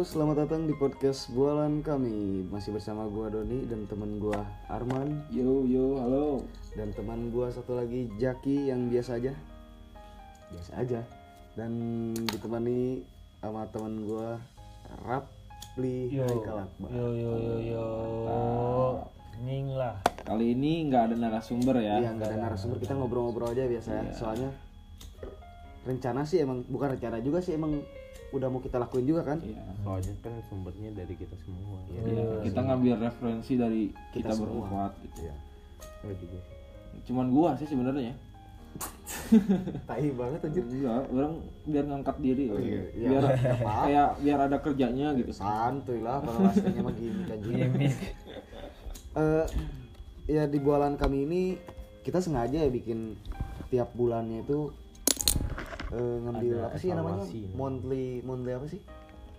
selamat datang di podcast Bualan kami. Masih bersama gua Doni dan teman gua Arman. Yo, halo. Dan teman gua satu lagi Jaki yang biasa aja. Dan ditemani sama teman gua Rapli Haikal Akbar. Yo. Ning lah. Kali ini nggak ada narasumber ya? Iya, nggak ada narasumber, kita ngobrol-ngobrol aja biasa ya. Soalnya rencana sih emang, bukan rencana juga sih, emang udah mau kita lakuin juga kan? Iya, soalnya kan sumbernya dari kita semua. Iya, kita ngambil referensi dari kita semua. berempat gitu. Iya. Enggak juga. Cuman gua sih sebenarnya. Tai banget anjir. Enggak, orang biar ngangkat diri. Iya. Biar kayak biar ada kerjanya gitu. Santuy lah kalau aslinya mah gini kan. Ya di bualan kami ini kita sengaja ya bikin tiap bulannya itu ngambil Ada apa sih namanya? evaluasi. Monthly apa sih?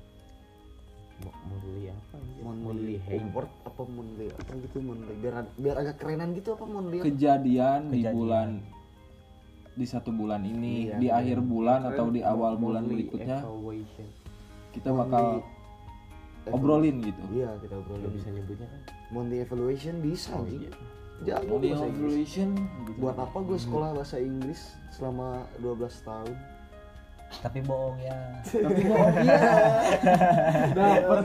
Monthly apa? Monthly Award apa monthly apa gitu, monthly biar agak kerenan gitu apa monthly? Kejadian di bulan di satu bulan ini, Iya, di akhir bulan atau di awal bulan Monthly berikutnya evaluation. kita bakal obrolin gitu. Iya, kita obrolin. Nggak bisa nyebutnya kan? Monthly evaluation bisa anjing. Jago Monthly bahasa Inggris. evaluation gitu. Buat apa gue sekolah bahasa Inggris selama 12 tahun? Tapi bohong ya. Tapi bohong iya. Dapat.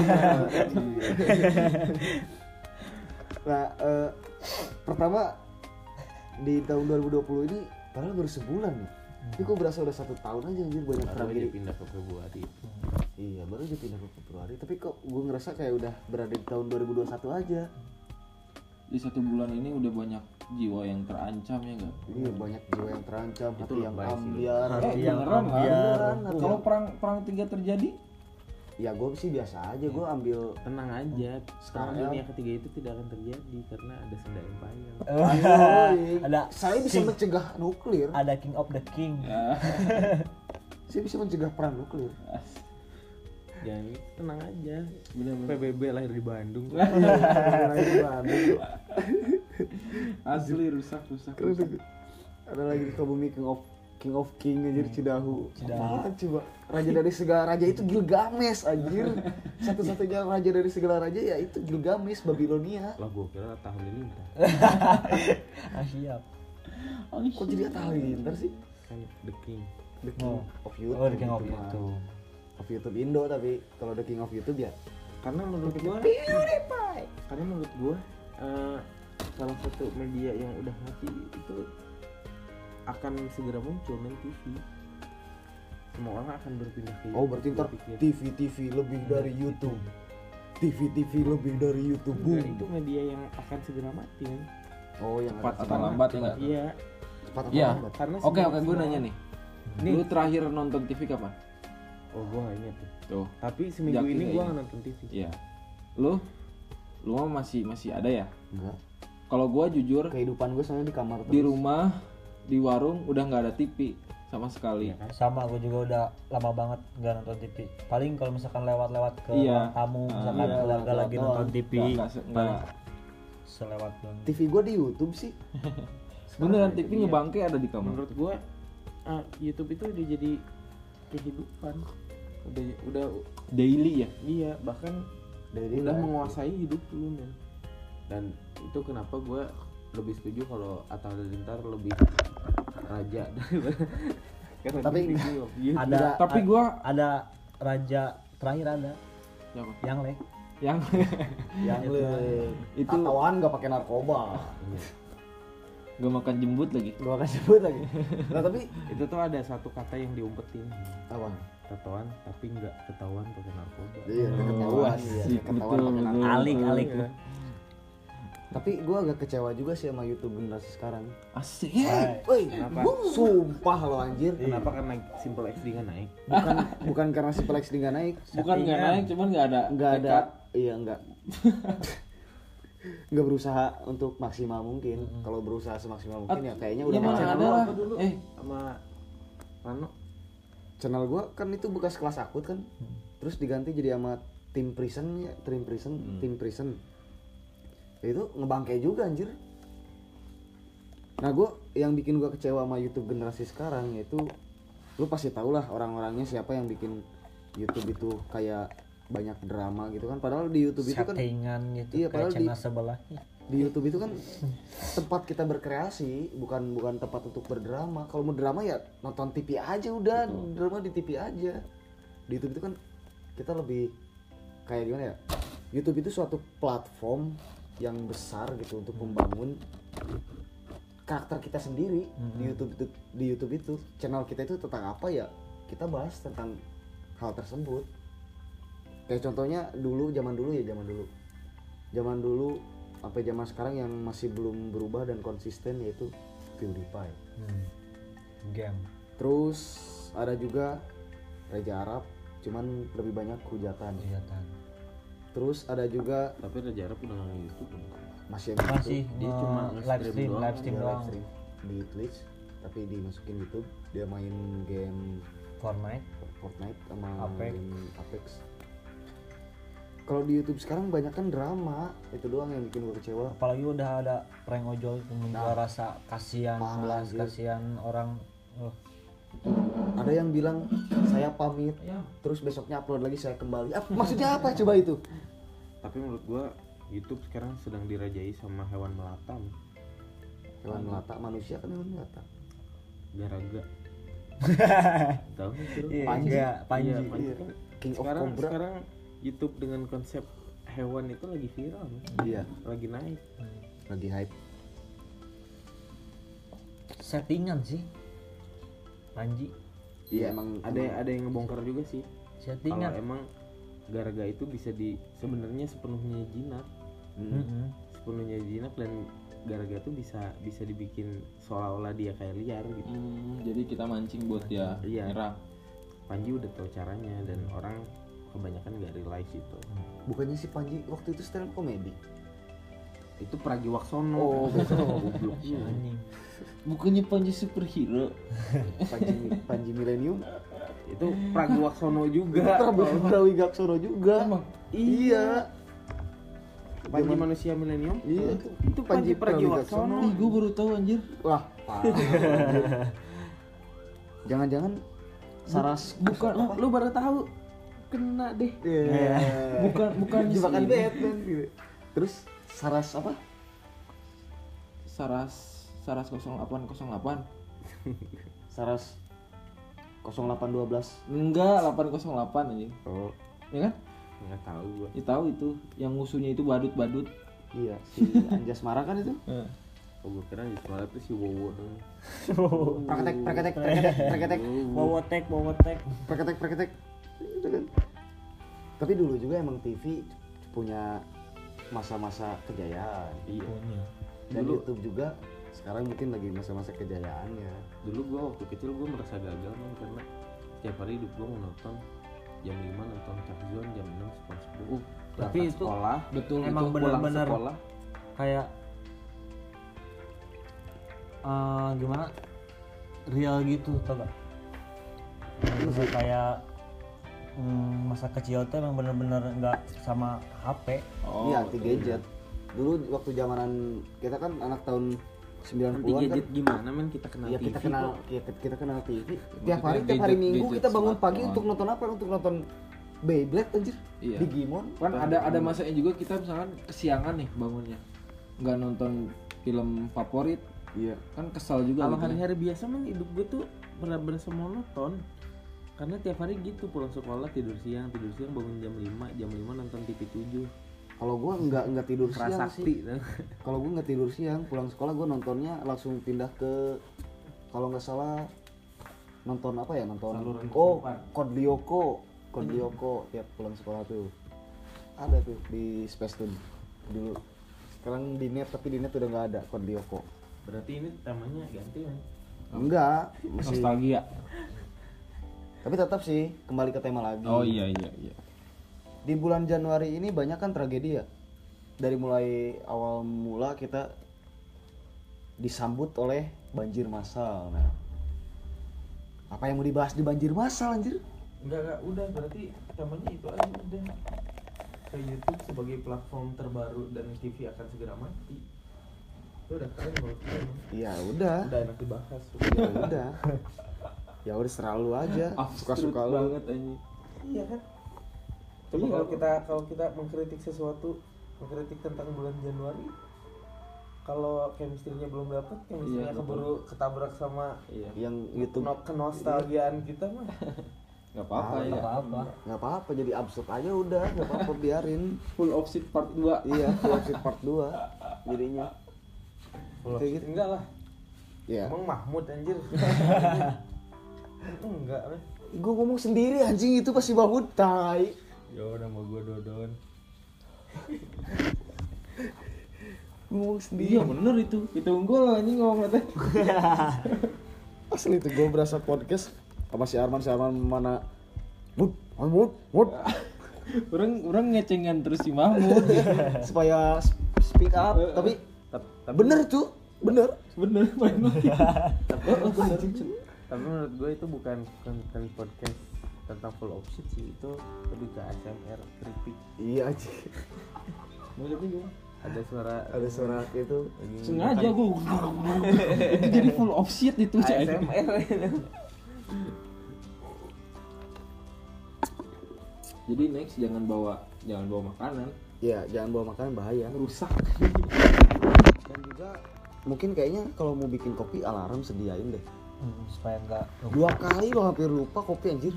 Nah, pertama di tahun 2020 ini padahal baru sebulan nih. Tapi kok berasa udah 1 tahun aja anjir, banyak Baru tragedi. aja pindah ke Februari. Iya, baru aja pindah ke Februari. Tapi kok gue ngerasa kayak udah berada di tahun 2021 aja. Di 1 bulan ini udah banyak jiwa yang terancam ya enggak? Iya, banyak jiwa yang terancam, hati yang lebay sih. ambiar. Yang beneran lah. Beneran, hati Kalau yang- perang 3 terjadi, Ya gue sih biasa aja, gue ambil Tenang aja. Sekarang Sekarang- dunia ketiga itu tidak akan terjadi karena ada Sunda Empire. Ada saya bisa mencegah nuklir. ada King of the King. ya. Saya bisa mencegah perang nuklir. Jangan tenang aja. Bener-bener. PBB lahir di Bandung. Asli rusak. Ada lagi di Kabumi King of King anjir, Cidahu. Apaan coba? Raja dari segala raja itu Gilgamesh anjir. Satu-satunya raja dari segala raja ya itu Gilgamesh, Babilonia. Lah gua kira Atta Halilintar. Siap. Kok jadi Atta Halilintar sih? Kan The King. The King of YouTube. Oh, The King of gitu mah. YouTube. Of YouTube Indo, tapi kalau The King of YouTube ya Karena menurut gua salah satu media yang udah mati itu akan segera muncul main TV. Semua orang akan berpindah ke YouTube. oh berarti ntar gua pikir. TV lebih dari YouTube. TV lebih dari YouTube. Enggak, Boom. itu media yang akan segera mati kan. Oh, yang Cepat ada atau lambat ya enggak? Iya, cepat atau Iya. lambat? karena Oke, semua- gue nanya nih. Lu terakhir nonton TV kapan? Oh, gua nggak ingat tuh. Tuh. Tapi seminggu Jaki ini nggak gua ingat. nggak nonton TV. Iya. Lu mah masih ada ya? Enggak. Kalau gua jujur Kehidupan gue soalnya di kamar terus. di rumah, di warung udah nggak ada TV sama sekali. Iya kan? Sama gue juga udah lama banget nggak nonton TV. Paling kalau misalkan lewat-lewat ke Iya. ruang tamu, misalkan iya, keluarga lewat lagi doang. nonton TV, Nggak. selewat doang. TV gue di YouTube sih. Beneran TV ngebangke ada di kamar. Menurut gua YouTube itu udah jadi kehidupan. Udah Daily ya. iya, bahkan Dari udah menguasai hidup lu men. Dan itu kenapa gua lebih setuju kalau Atta Halilintar lebih raja daripada karena Tapi dia di YouTube. Iya. Ada Tapi gua ada raja terakhir ada siapa? yang le. Yang yang itu tatoan gak pakai narkoba. gak makan jembut lagi. Gua akan sebut lagi. Nah, tapi Itu tuh ada satu kata yang diumpetin. apa? Tatoan tapi nggak ketahuan pakai narkoba. Iya, ketahuan. asik, Ketahuan betul, pakai narkoba. betul. Alik. Iya. Tapi gua agak kecewa juga sih sama YouTube generasi sekarang. Asik. Woi, Kenapa? sumpah lo anjir. Kenapa? Karena Simple XD nggak naik. Bukan karena si Plex nggak naik. Bukan nggak naik, cuman nggak ada. Nggak ada. tekad. Iya, nggak. Nggak berusaha untuk maksimal mungkin. Kalau berusaha semaksimal mungkin ya kayaknya udah Iya, mana maksimal. ada lah. Apa dulu? Eh, Sama Rano. Channel gua kan itu bekas kelas akut kan. Terus diganti jadi sama Tim Prison ya, Tim Prison. Itu ngebangkai juga anjir. Nah, yang bikin gua kecewa sama YouTube generasi sekarang yaitu lu pasti tau lah orang-orangnya siapa yang bikin YouTube itu kayak banyak drama gitu kan, padahal di YouTube itu kan settingan gitu iya, kayak padahal channel sebelahnya. di YouTube itu kan tempat kita berkreasi, bukan tempat untuk berdrama. Kalau mau drama ya nonton TV aja udah, drama di TV aja. Di YouTube itu kan kita lebih kayak gimana ya? YouTube itu suatu platform yang besar gitu untuk membangun karakter kita sendiri. Di YouTube itu channel kita itu tentang apa ya? Kita bahas tentang hal tersebut. Kayak contohnya zaman dulu sampai zaman sekarang yang masih belum berubah dan konsisten yaitu PewDiePie. Game. Terus ada juga Reza Arab, cuman lebih banyak hujatan. Terus ada juga Tapi Raja Arab udah nggak YouTube. masih Masih Dia cuma live stream doang. live stream dia doang. live stream di Twitch, tapi dimasukin YouTube. Dia main game Fortnite sama Apex. game Apex. Kalau di YouTube sekarang banyak kan drama, itu doang yang bikin gue kecewa. Apalagi udah ada prank ojol yang membuat rasa kasihan, parah, belas anjir. kasihan orang. Ada yang bilang saya pamit, terus besoknya upload lagi saya kembali. Maksudnya apa coba itu? Tapi menurut gua YouTube sekarang sedang dirajai sama hewan melata. Hewan melata, manusia kan hewan melata. Garaga. Tahu nggak sih lu? Iya, Panji. enggak, Panji. Iya, Panji kan. King of Sekarang Cobra. sekarang YouTube dengan konsep hewan itu lagi viral, men. Iya, Lagi naik. lagi hype. Settingan sih. Panji. Iya, emang Ada yang ngebongkar juga sih. Kalau Settingan. emang Garaga itu bisa sebenarnya sepenuhnya jinak. Sepenuhnya jinak dan Garaga tuh bisa dibikin seolah-olah dia kayak liar gitu. Jadi kita mancing buat dia Iya. nyerang. Panji udah tahu caranya dan orang kebanyakan nggak realize itu. Bukannya si Panji waktu itu stand up komedi? Itu Pragiwaksono. Oh, goblok. Anjing. Bukannya Panji superhero. Panji Millennium. Itu Pragiwaksono juga. Prawi Gaksono juga. Emang? Iya. Panji manusia milenium. Iya. Itu Panji Pragiwaksono. Ih, gue baru tahu anjir. Wah, parah. Jangan-jangan Saras Bukan, apa? Lu baru tahu. Kena deh. Iya. bukan Jebakan si ini. Batman gitu. Terus Saras apa? Saras 0808. Saras 0812. Enggak, 808 anjing. Oh, Ya kan? Nggak tahu gua. Ya tahu itu, yang musuhnya itu badut-badut. iya, si Anjas Mara kan itu. Oh, gua kira di sekolah tuh si Wowo. Praketek. Wowotek. Praketek. Itu kan. Tapi dulu juga emang TV punya masa-masa kejayaan. Iya. Dan Dulu- YouTube juga sekarang mungkin lagi masa-masa kejayaannya. Dulu gua waktu kecil gua merasa gagal, man, karena setiap hari hidup gua menonton jam 5 nonton Capzone, jam 6 SpongeBob. Tapi Berangkat itu sekolah, Betul emang itu. pulang benar-benar sekolah. kayak gimana real gitu tau gak? Bener-bener kayak masa kecil tuh emang bener-bener nggak sama HP. Oh, Iya, anti gadget. Dulu waktu zamanan kita kan anak tahun 90-an Nanti kan. gadget gimana, men? Kita kenal Iya, TV kita kenal kok. kita kenal TV. Maksudnya Tiap hari Minggu gadget kita bangun pagi smartphone. untuk nonton apa? Untuk nonton Beyblade anjir. Iya. Digimon. Kan ada masanya juga kita misalkan kesiangan nih bangunnya. Nggak nonton film favorit, Iya. kan kesal juga Kalau gitu ya. hari-hari biasa, men, hidup gua tuh berasa monoton. Karena tiap hari gitu, pulang sekolah tidur siang bangun jam 5 nonton TV 7. Kalau gua nggak tidur siang Prasakti. sih. Kalau gua nggak tidur siang, pulang sekolah gua nontonnya langsung pindah ke, kalau nggak salah nonton apa ya, nonton Saluran oh kehidupan. Code Lyoko tiap pulang sekolah tuh ada tuh di Space Tune dulu. Sekarang di net, tapi di net udah nggak ada Code Lyoko. Berarti ini temanya ganti, men. Enggak, masih. Nostalgia. Tapi tetap sih kembali ke tema lagi. Oh iya. Di bulan Januari ini banyak kan tragedi ya. Dari mulai awal mula kita disambut oleh banjir massal. Nah, apa yang mau dibahas di banjir massal anjir? Enggak, udah berarti temanya itu aja udah. Ke YouTube sebagai platform terbaru dan TV akan segera mati. Itu udah keren menurut gue, emang. Ya udah. Udah enak dibahas. Ya udah. Ya udah serah lu aja. Suka-suka lu. banget anjing. Iya kan? Coba kalau kita mengkritik sesuatu, mengkritik tentang bulan Januari, kalau chemistry-nya belum dapat, chemistry-nya keburu ketabrak sama yang YouTube kenostalgiaan kita mah. Nggak apa-apa ya. nggak apa-apa, jadi absurd aja udah, nggak apa-apa, biarin. Full of shit part 2. Iya, full of shit part 2 jadinya. Kayak gitu. Enggak lah. Ya. Emang Mahmud anjir. Enggak lah. Gue ngomong sendiri anjing, itu pasti Mahmud tai. Ya nama gue Dodon. Ngomong sendiri. Iya bener itu. Itu unggul anjing ngomong teh. Asli itu gue berasa podcast sama si Arman mana Mahmud. Orang ngecengan terus si Mahmud. Supaya speak up, tapi bener tuh, bener. Tapi menurut gue itu bukan podcast tentang full of shit sih, itu lebih ke ASMR kritik. Iya aja. Maksudnya gimana? Ada suara itu. Sengaja gue itu jadi full of shit itu ASMR. Jadi next jangan bawa makanan. Ya, jangan bawa makanan, bahaya. Rusak. Dan juga mungkin kayaknya kalau mau bikin kopi alarm sediain deh. Supaya enggak 2 kali lo hampir lupa kopi anjir.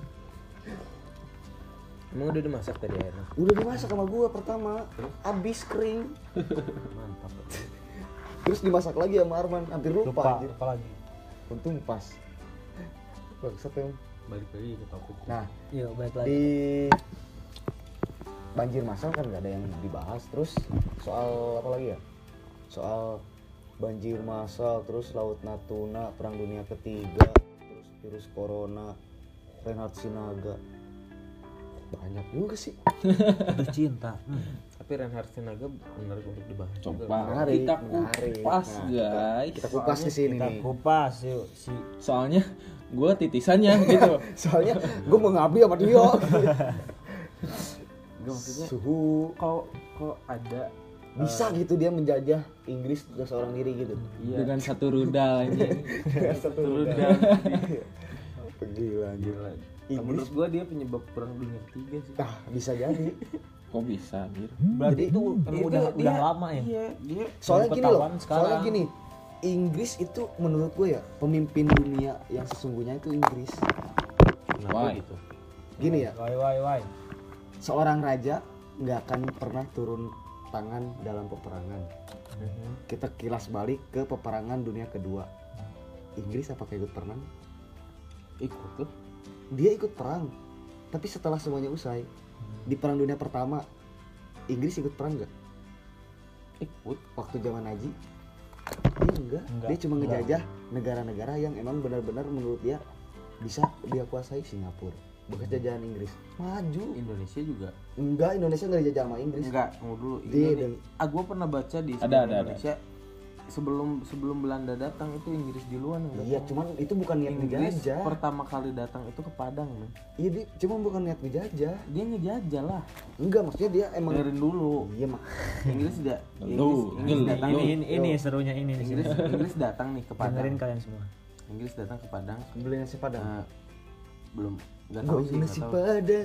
Emang udah dimasak tadi airnya? Udah dimasak sama gua pertama, abis kering. Mantap. Terus dimasak lagi sama Arman, hampir lupa anjir. lupa lagi. Untung pas. Bangsat emang. Balik lagi ke topik. Nah, Iya, baik lagi. di banjir massal kan nggak ada yang dibahas. Terus soal apa lagi ya? Soal banjir massal, terus Laut Natuna, Perang Dunia Ketiga, terus virus corona, Reinhard Sinaga. Banyak juga sih. Putus cinta. Tapi Reinhard Sinaga menarik untuk dibahas. Coba Menarik, kita menarik. kupas Nah, guys. Kita kupas di sini Kita nih. kupas yuk si Soalnya gue titisannya gitu. Soalnya gue mengabdi sama dia. Enggak, maksudnya Suhu kok ada bisa gitu dia menjajah Inggris seorang diri gitu. Dengan satu rudal anjing. Satu rudal. Gila anjir. Menurut gua dia penyebab perang dunia ketiga sih. Ah, bisa jadi. Kok bisa, Bir? berarti itu emang udah lama ya. Iya, dia Soalnya Baru gini loh. ketahuan sekarang. Soalnya gini. Inggris itu menurut gue ya pemimpin dunia yang sesungguhnya itu Inggris. Why? gitu. Gini ya, Why. seorang raja nggak akan pernah turun tangan dalam peperangan. Kita kilas balik ke peperangan dunia kedua. Inggris apakah ikut perang? Ikut tuh. Dia ikut perang, tapi setelah semuanya usai, di perang dunia pertama, Inggris ikut perang nggak? Ikut. Waktu zaman Haji, dia enggak. Dia cuma ngejajah negara-negara yang emang benar-benar menurut dia bisa dia kuasai. Singapura, bekas jajahan Inggris, maju. Indonesia juga. Enggak, Indonesia nggak dijajah sama Inggris. Enggak, tunggu dulu. Dia Gua pernah baca di Ada. Indonesia sebelum Belanda datang itu Inggris duluan yang Iya, datang. cuman itu bukan niat Inggris ngejajah. pertama kali datang itu ke Padang, men. Iya, dia cuma bukan niat ngejajah. Dia ngejajah lah. Enggak, maksudnya dia emang. Dengerin dulu. Iya mah. Inggris tidak. Tuh, Inggris datang Yo. nih. Ini serunya ini di sini. Inggris datang nih ke Padang. Dengerin kalian semua. Inggris datang ke Padang. Beli nasi padang. Belum nggak tahu sih. Nasi Nggak tahu. padang.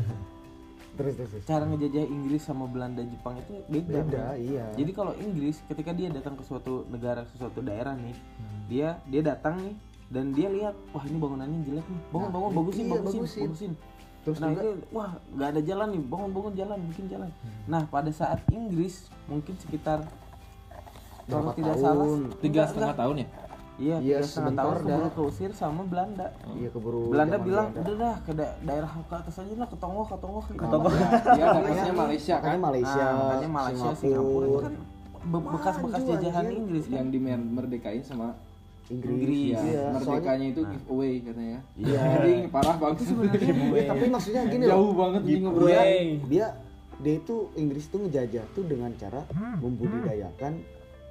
terus. Cara ngejajah Inggris sama Belanda Jepang itu beda. Beda, men. iya. Jadi kalau Inggris ketika dia datang ke suatu negara, ke suatu daerah nih, dia datang nih dan dia lihat, wah ini bangunannya jelek nih, bangun bagusin, iya, bagusin. Terus Nah juga- ini, wah nggak ada jalan nih, bangun jalan, bikin jalan. Nah pada saat Inggris mungkin sekitar kalau Berapa tidak tahun? salah 3,5 tahun ya? Iya, Iya, 3,5 tahun sebentar keburu dah. keusir sama Belanda. Iya, keburu. Belanda zaman bilang Belanda. udah dah ke daerah ke atas aja lah, ke Tongoh. Iya, makanya Malaysia Makanya kan Malaysia, Makanya Malaysia, Singapura itu kan bekas-bekas Maju, jajahan anjir. Inggris kan. yang dimerdekain sama Inggris. ya, Iya, merdekanya itu giveaway katanya. Iya. Anjing parah banget sebenarnya. Ya, tapi maksudnya gini loh. Jauh banget anjing ngobrol. Dia itu Inggris tuh ngejajah tuh dengan cara membudidayakan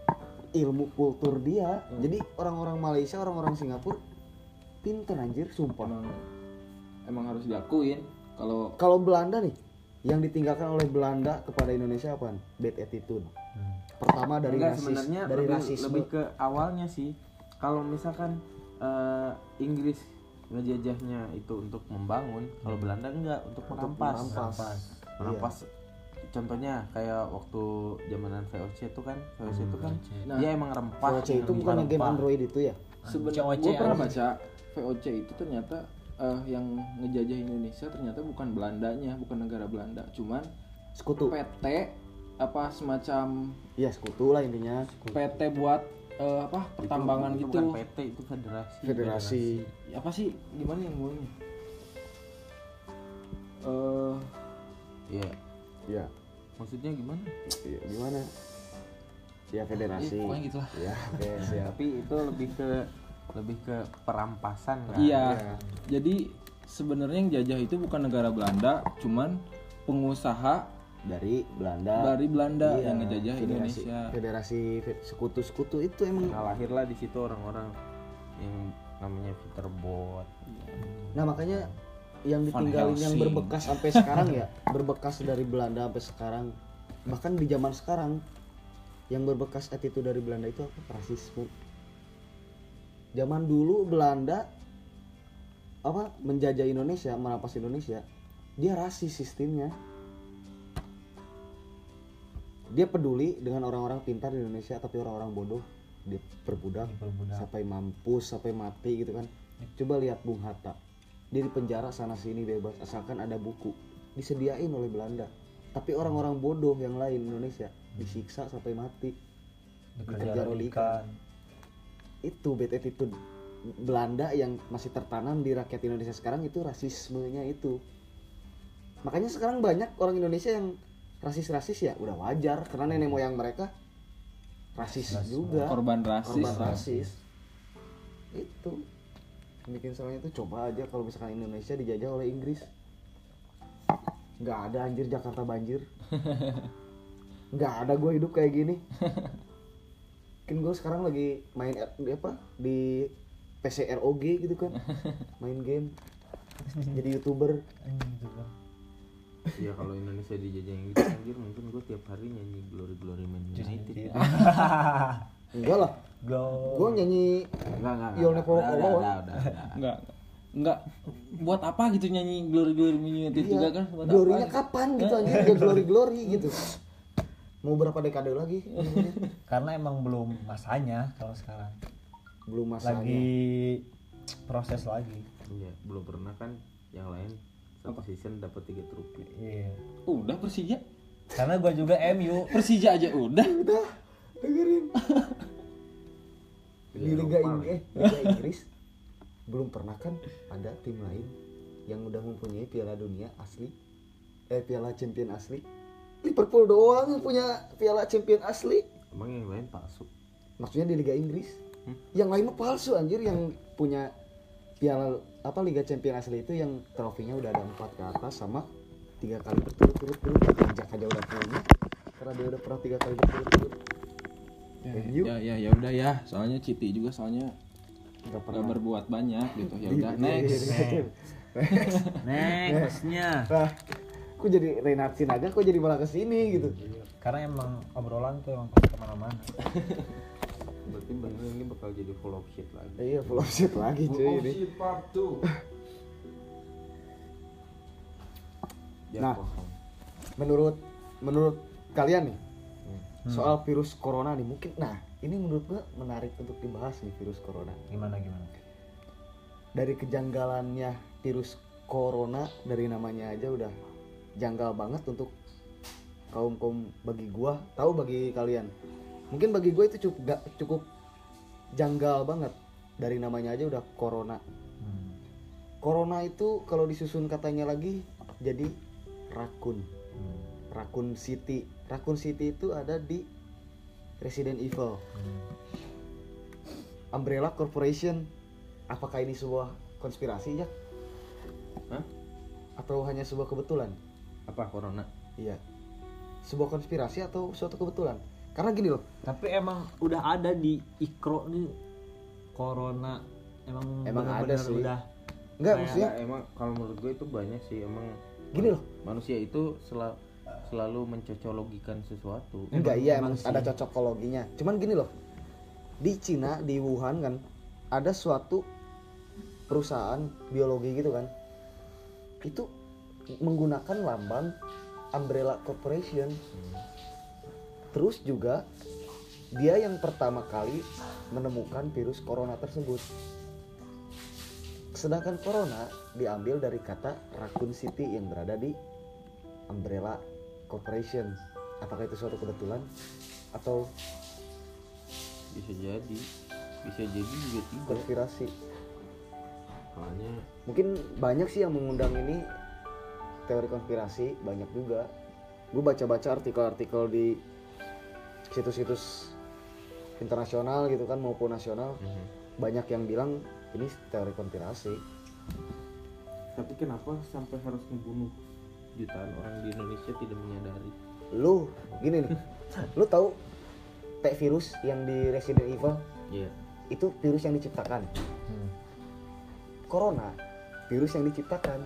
ilmu kultur dia. Jadi orang-orang Malaysia, orang-orang Singapura pinter anjir, sumpah. Emang harus diakuin kalau Belanda nih, yang ditinggalkan oleh Belanda kepada Indonesia apaan? Bad attitude. Pertama dari Enggak, rasis, sebenarnya dari lebih rasisme. ke awalnya sih. Kalau misalkan Inggris ngejajahnya itu untuk membangun, kalau Belanda enggak, untuk merampas. Merampas. Contohnya kayak waktu zamanan VOC itu kan, Nah, dia emang rempah. VOC itu bukan game Android itu ya? sebenarnya gue pernah baca VOC itu ternyata yang ngejajah Indonesia ternyata bukan Belandanya, bukan negara Belanda, cuman Sekutu. PT apa semacam Iya, sekutu lah intinya. PT buat pertambangan Itu gitu. bukan PT, itu federasi. Federasi. Apa sih gimana yang ngomongnya? Iya. Iya. Maksudnya gimana? Iya, gimana? Ya federasi. Pokoknya gitu lah. Ya, oke, siap. Tapi itu lebih ke perampasan kan. Iya. Iya. Jadi sebenarnya yang jajah itu bukan negara Belanda, cuman pengusaha Dari Belanda. dari Belanda Iya, yang ngejajah federasi- Indonesia. Federasi sekutu-sekutu itu emang. Nah, lahirlah di situ orang-orang yang namanya Peterbot. Nah, makanya yang Van ditinggalin yang Helsing. berbekas sampai sekarang ya, berbekas dari Belanda sampai sekarang. Bahkan di zaman sekarang yang berbekas attitude dari Belanda itu apa? Rasisme. Zaman dulu Belanda menjajah Indonesia, merampas Indonesia, dia rasis sistemnya. Dia peduli dengan orang-orang pintar di Indonesia, tapi orang-orang bodoh dia perbudak sampai mampus, sampai mati gitu kan. Coba lihat Bung Hatta, dia di penjara sana sini bebas asalkan ada buku, disediain oleh Belanda. Tapi orang-orang bodoh yang lain Indonesia disiksa sampai mati, dikejar oleh ikan. Itu bad attitude Belanda yang masih tertanam di rakyat Indonesia sekarang, itu rasismenya itu. Makanya sekarang banyak orang Indonesia yang rasis ya, udah wajar karena nenek moyang mereka rasis juga, Korban rasis. korban rasis. Itu yang bikin salahnya itu. Coba aja kalau misalkan Indonesia dijajah oleh Inggris, nggak ada anjir Jakarta banjir, nggak ada gue hidup kayak gini. Mungkin gue sekarang lagi main di PC ROG gitu kan, main game, jadi YouTuber. Ya kalau Indonesia dijajahin gitu anjir, mungkin gue tiap hari nyanyi Glory Man United. Enggak lah, gue nyanyi Enggak. You'll Never Walk Alone. Enggak. Buat apa gitu nyanyi Glory United juga kan? Buat Glory-nya apa? kapan gitu anjir, ya glory gitu. Mau berapa dekade lagi? Karena emang belum masanya kalau sekarang. Belum masanya. Lagi proses lagi. Iya, belum pernah kan yang lain satu season dapat 3 trofi. Iya. Udah Persija. Karena gua juga MU. Persija aja udah. Udah, dengerin. Di Liga Inggris belum pernah kan ada tim lain yang udah mempunyai Piala Dunia asli, Piala Champion asli. Liverpool doang yang punya Piala Champion asli. Emang yang lain palsu? Maksudnya di Liga Inggris. Yang lain mah palsu anjir, yang punya Piala Liga Champion asli itu yang trofinya udah ada 4 ke atas sama 3 kali berturut-turut. Injak aja udah punya karena dia udah pernah 3 kali berturut-turut. MU Ya udah ya. Soalnya Citi juga soalnya nggak nggak berbuat banyak gitu. Ya udah Iya, next. Nextnya. Nah, kok jadi Reinhard Sinaga kok jadi malah kesini gitu. Karena emang obrolan tuh emang pasti kemana-mana. Berarti bener ini bakal jadi full of shit lagi. Iya, full of shit lagi cuy ini. Part 2. Ya, Nah. kosong. Menurut kalian nih soal virus corona nih, mungkin ini menurut gua menarik untuk dibahas nih, virus corona. Gimana? Dari kejanggalannya virus corona, dari namanya aja udah janggal banget untuk kaum bagi gua, tahu bagi kalian. Mungkin bagi gua itu cukup janggal banget, dari namanya aja udah corona. Corona itu kalau disusun katanya lagi jadi Raccoon. Raccoon City. Raccoon City itu ada di Resident Evil. Umbrella Corporation. Apakah ini sebuah konspirasi ya? Hah? Atau hanya sebuah kebetulan? Apa corona? Iya. Sebuah konspirasi atau suatu kebetulan? Karena gini loh. Tapi emang udah ada di Ikro nih corona. Emang ada bener-bener sih. Udah Enggak, Kayak maksudnya Emang kalau menurut gue itu banyak sih emang. gini loh. Manusia itu selalu mencocologikan sesuatu. Enggak, iya emang ada cocokologinya. Cuman gini loh. Di Cina, di Wuhan kan ada suatu perusahaan biologi gitu kan, itu menggunakan lambang Umbrella Corporation. Terus juga dia yang pertama kali menemukan virus corona tersebut. Sedangkan corona diambil dari kata Raccoon City yang berada di Umbrella Corporation. Apakah itu suatu kebetulan atau Bisa jadi juga tidak. konspirasi? Soalnya Mungkin banyak sih yang mengundang ini teori konspirasi, banyak juga. Gue baca-baca artikel-artikel di situs-situs internasional gitu kan maupun nasional, banyak yang bilang ini teori konspirasi. tapi kenapa sampai harus membunuh jutaan orang di Indonesia tidak menyadari? Lu gini nih, lu tahu T virus yang di Resident Evil Iya. itu virus yang diciptakan. Corona virus yang diciptakan.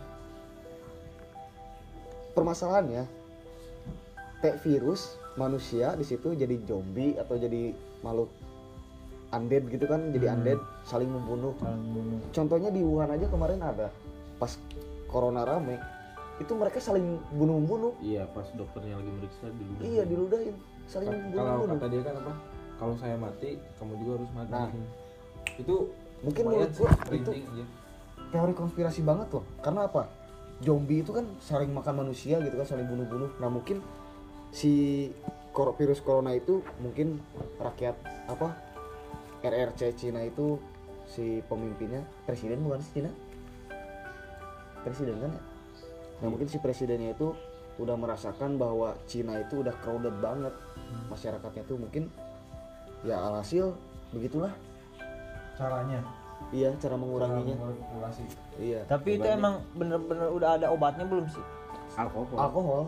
Permasalahannya T virus manusia di situ jadi zombie atau jadi makhluk undead gitu kan, jadi undead saling membunuh. Contohnya di Wuhan aja kemarin ada pas corona rame itu mereka saling bunuh-bunuh. Iya, pas dokternya lagi meriksa diludahin. Iya diludahin, saling Kalau bunuh-bunuh. kata dia kan apa? Kalau saya mati, kamu juga harus mati. Nah, Itu mungkin lumayan menurut gua sih, itu merinding aja. teori konspirasi banget loh. Karena apa? Zombie itu kan saling makan manusia gitu kan, saling bunuh-bunuh. Nah mungkin si virus corona itu mungkin rakyat apa RRC Cina itu si pemimpinnya presiden bukan sih Cina? Presiden kan ya? Nah mungkin si presidennya itu udah merasakan bahwa Cina itu udah crowded banget masyarakatnya tuh, mungkin ya alhasil begitulah Caranya. iya cara menguranginya. Populasi. Iya. Tapi itu emang bener-bener udah ada obatnya belum sih? Alkohol. Alkohol.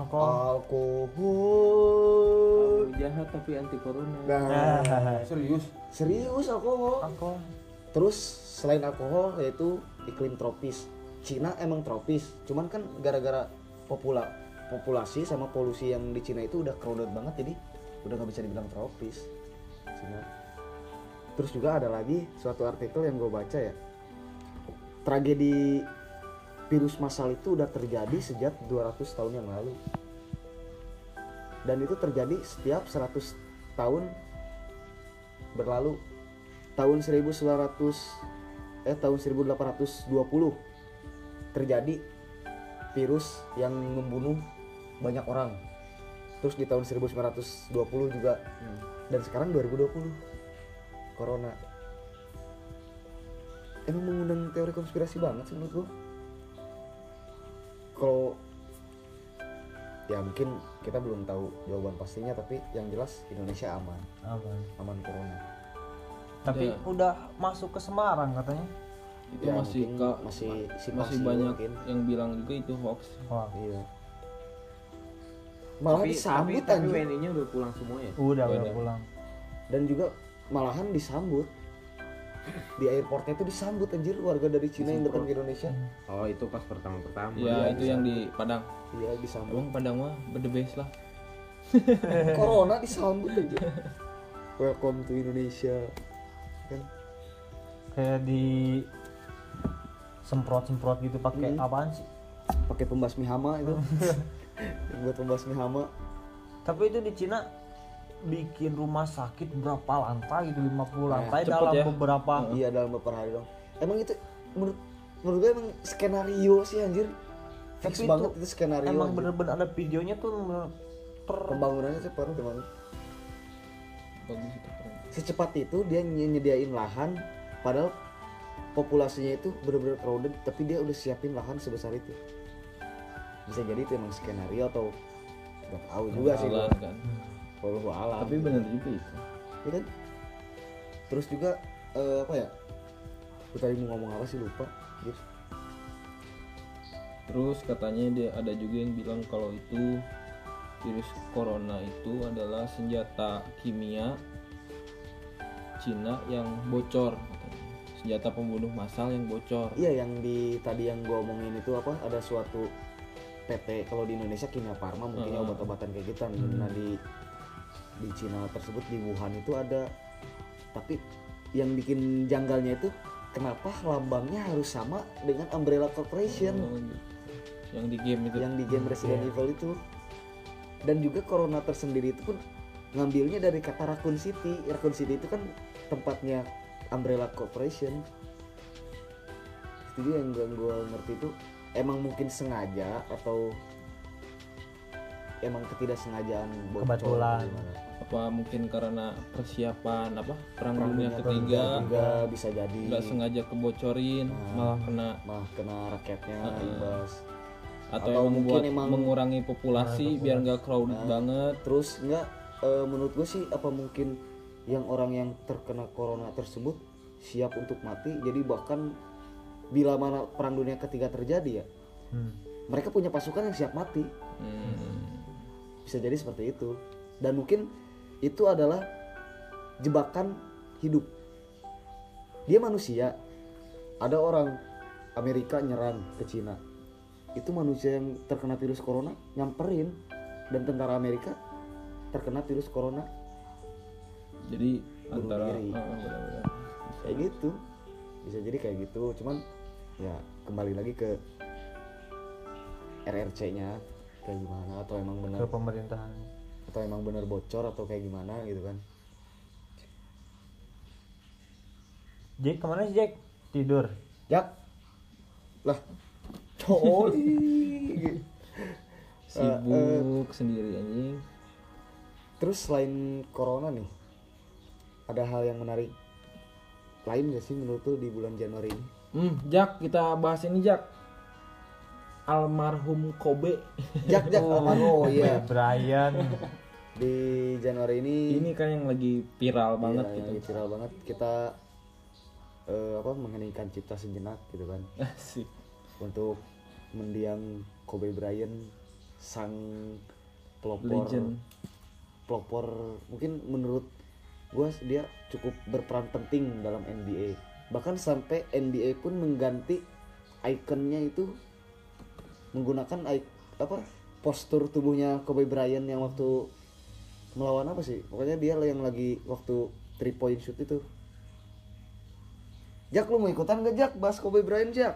Kamu jahat tapi anti corona. Nah, Serius? serius alkohol. Alkohol. Terus selain alkohol yaitu iklim tropis. Cina emang tropis, cuman kan gara-gara populasi sama polusi yang di Cina itu udah crowded banget, jadi udah nggak bisa dibilang tropis Cina. Terus juga ada lagi suatu artikel yang gue baca ya, tragedi virus massal itu udah terjadi sejak 200 tahun yang lalu, dan itu terjadi setiap 100 tahun berlalu. Tahun 1820 terjadi virus yang membunuh banyak orang. Terus di tahun 1920 juga, dan sekarang 2020 corona. Emang mengundang teori konspirasi banget sih menurut gue. Kalau ya mungkin kita belum tahu jawaban pastinya, tapi yang jelas Indonesia aman corona. Tapi udah masuk ke Semarang katanya. Itu Ya, masih mungkin masih masih banyak yang bilang juga itu hoax. Wah, Iya. Malah disambut tapi anjir. WNI-nya udah pulang semua ya? udah Udah. pulang. Dan juga malahan disambut di airportnya itu disambut anjir warga dari Cina yang datang ke Indonesia. Oh, itu pas pertama-pertama. Ya itu yang di Padang. Iya disambut. Emang Padang mah the best lah. Corona disambut aja. Welcome to Indonesia. Kan Kayak di semprot gitu pakai apaan sih? pakai pembasmi hama itu. Yang buat pembasmi hama. Tapi itu di Cina bikin rumah sakit berapa lantai gitu, 50 lantai cepet dalam ya. beberapa Iya dalam beberapa hari dong. Emang itu menurut gue emang skenario sih anjir. Fix Tapi banget itu skenario. emang anjir. bener-bener ada videonya tuh Pembangunannya cepat emang. Bagus itu keren. Secepat itu dia nyediain lahan, padahal populasinya itu benar-benar crowded, tapi dia udah siapin lahan sebesar itu. Bisa jadi itu emang skenario atau nggak tahu juga sih gua. Kan. Wallahu a'lam. Tapi benar juga itu. Ya kan? Terus juga apa ya? Gue tadi mau ngomong apa sih lupa. Gitu. Terus katanya dia ada juga yang bilang kalau itu virus corona itu adalah senjata kimia Cina yang bocor katanya. Senjata pembunuh massal yang bocor. Iya yang tadi yang gue omongin itu apa? Ada suatu PT kalau di Indonesia Kimia Farma mungkin ya obat-obatan kayak gitu. Nah di Cina tersebut di Wuhan itu ada, tapi yang bikin janggalnya itu kenapa lambangnya harus sama dengan Umbrella Corporation Yang di game itu. yang di game Resident Evil itu. Dan juga Corona tersendiri itu pun ngambilnya dari kata Raccoon City. Raccoon City itu kan tempatnya Umbrella Corporation. Itu juga yang gue ngerti itu emang mungkin sengaja atau emang ketidaksengajaan bocor Kebetulan. gimana. Apa mungkin karena persiapan Perang Dunia Ketiga juga bisa jadi nggak sengaja kebocorin, malah kena rakyatnya imbas. atau Atau emang mungkin buat emang- mengurangi populasi biar nggak crowded banget. Terus enggak menurut gue sih apa mungkin yang orang yang terkena corona tersebut siap untuk mati, jadi bahkan bila mana perang dunia ketiga terjadi ya mereka punya pasukan yang siap mati. Bisa jadi seperti itu. Dan mungkin itu adalah jebakan hidup. Dia manusia, ada orang Amerika nyerang ke Cina, itu manusia yang terkena virus corona nyamperin, dan tentara Amerika terkena virus corona Jadi bunuh antara diri. benar-benar. Kayak gitu, bisa jadi kayak gitu. Cuman ya kembali lagi ke RRC-nya kayak gimana, atau emang benar Ke pemerintahan. atau emang benar bocor atau kayak gimana gitu kan. Jack kemana sih Jack? Tidur. Jak lah coli. Sibuk sendiri anjing. Terus selain corona nih, ada hal yang menarik lain gak sih menurut lu di bulan Januari ini? Jak, kita bahas ini Jak. Almarhum Kobe. Jak oh iya, Brian. di Januari ini Ini kan yang lagi viral banget iya, gitu. lagi viral banget. Kita mengheningkan cipta sejenak gitu kan, Asik. untuk mendiang Kobe Bryant, sang Legend. pelopor mungkin menurut gua dia cukup berperan penting dalam NBA. Bahkan sampai NBA pun mengganti ikonnya itu menggunakan postur tubuhnya Kobe Bryant yang waktu melawan apa sih? Pokoknya dia yang lagi waktu 3 point shoot itu. Jak, lu mau ikutan gak Jak bahas Kobe Bryant Jak?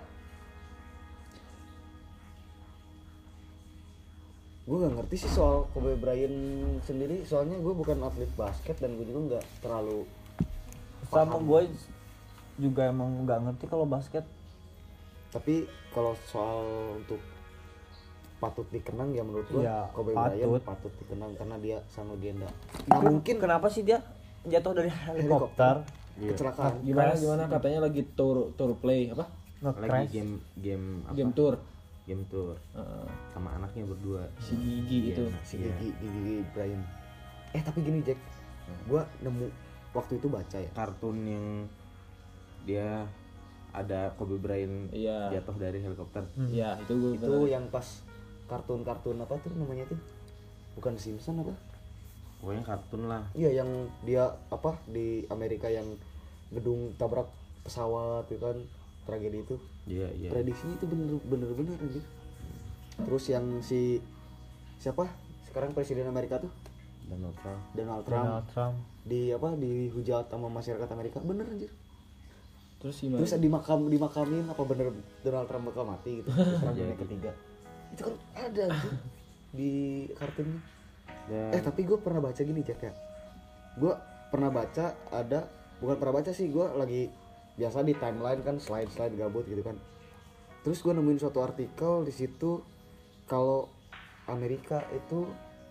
Gue gak ngerti sih soal Kobe Bryant sendiri, soalnya gue bukan atlet basket dan gue juga gak terlalu Sama gue juga emang nggak ngerti kalau basket. Tapi kalau soal untuk patut dikenang ya menurut gue Iya, Kobe patut. Bryant patut dikenang karena dia sang legenda. Nah mungkin Kenapa sih dia jatuh dari helikopter? kecelakaan. Gimana katanya lagi tour play apa? Lagi Nge-crash. game apa? Game tour. Game tour Heeh. sama anaknya berdua. Si Gigi itu. Si Gigi Bryant. Tapi gini Jack, gue nemu waktu itu baca ya. Kartun yang dia ada Kobe Bryant Iya. jatuh dari helikopter. Iya, itu gue Itu yang pas kartun-kartun apa tuh namanya tuh? Bukan Simpson apa? Pokoknya kartun lah. Iya yang dia apa di Amerika yang gedung tabrak pesawat itu kan, tragedi itu. Iya, iya. Prediksinya itu bener anjir. Terus yang siapa sekarang presiden Amerika tuh Donald Trump. Donald Trump Donald Trump. dihujat sama masyarakat Amerika, bener anjir. Terus gimana? Terus dimakamin apa bener Donald Trump bakal mati gitu perang dunia ketiga. Itu kan ada anjir di kartunnya. Dan Tapi gue pernah baca gini Jack ya. Gue pernah baca bukan pernah baca sih, gue lagi biasa di timeline kan, slide gabut gitu kan. Terus gue nemuin suatu artikel di situ kalau Amerika itu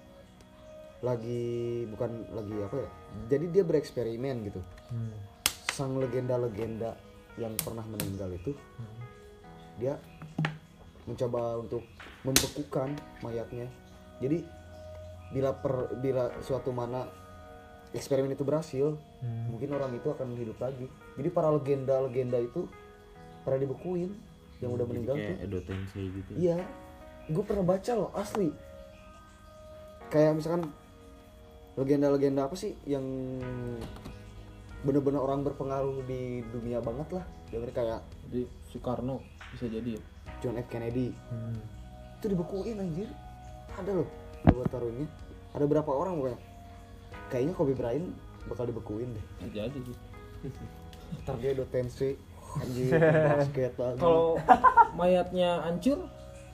bukan lagi apa ya? Jadi dia bereksperimen gitu. Sang legenda-legenda yang pernah meninggal itu dia mencoba untuk membekukan mayatnya. Jadi bila suatu mana eksperimen itu berhasil, mungkin orang itu akan hidup lagi. Jadi para legenda-legenda itu pernah dibekuin yang udah meninggal tuh. kayak Edo Tensei gitu. Iya, gue pernah baca loh asli. Kayak misalkan legenda-legenda apa sih yang bener-bener orang berpengaruh di dunia banget lah. Dia kayak Jadi Soekarno bisa jadi ya. John F Kennedy. Itu dibekuin anjir. Ada loh laboratoriumnya. Ada berapa orang pokoknya. Kayaknya Kobe Bryant bakal dibekuin deh. Bisa jadi sih. Ntar dia Edo Tensei. Anjir, basket banget. Kalau mayatnya hancur,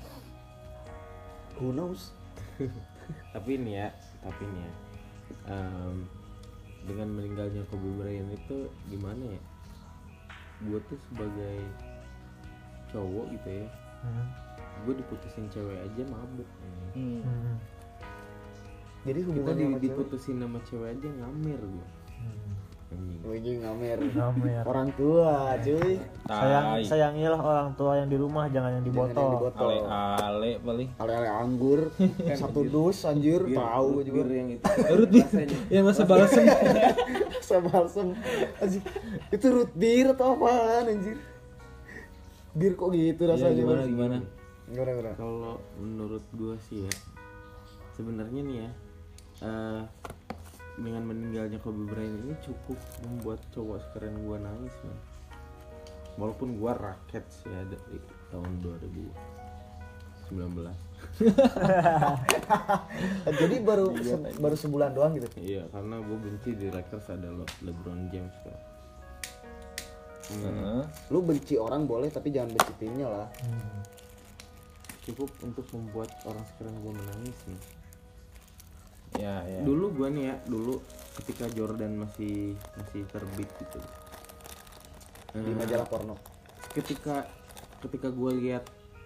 Who knows? Tapi nih ya dengan meninggalnya Kobe Bryant itu gimana ya, gue tuh sebagai cowok gitu ya, gue diputusin cewek aja mabuk. Jadi Kita hubungannya sama cewek. diputusin sama cewek aja ngamer gue. Anjing. Wih, ngamer. Ngamer. Orang tua, cuy. Sayangilah orang tua yang di rumah, jangan yang di Jangan yang di botol. botol. Ale paling. Ale-ale anggur, satu dus anjir, tahu Bir juga. yang itu. Root beer. Yang masa balsem. Sama balsem. Anjir. Itu root beer atau apaan anjir? Bir kok gitu rasanya. Gimana? Gimana? Kalau menurut gue sih ya, sebenarnya nih ya, dengan meninggalnya Kobe Bryant ini cukup membuat cowok sekeren gue nangis, man. Walaupun gue raket sih ya dari tahun 2019. Jadi baru sebulan doang gitu. Iya, karena gue benci di Lakers ada LeBron James kan. Lu benci orang boleh tapi jangan benci timnya lah. Cukup untuk membuat orang sekeren gue menangis nih. Ya. Dulu gue nih ya, ketika Jordan masih terbit gitu. Di majalah porno. Ketika gue lihat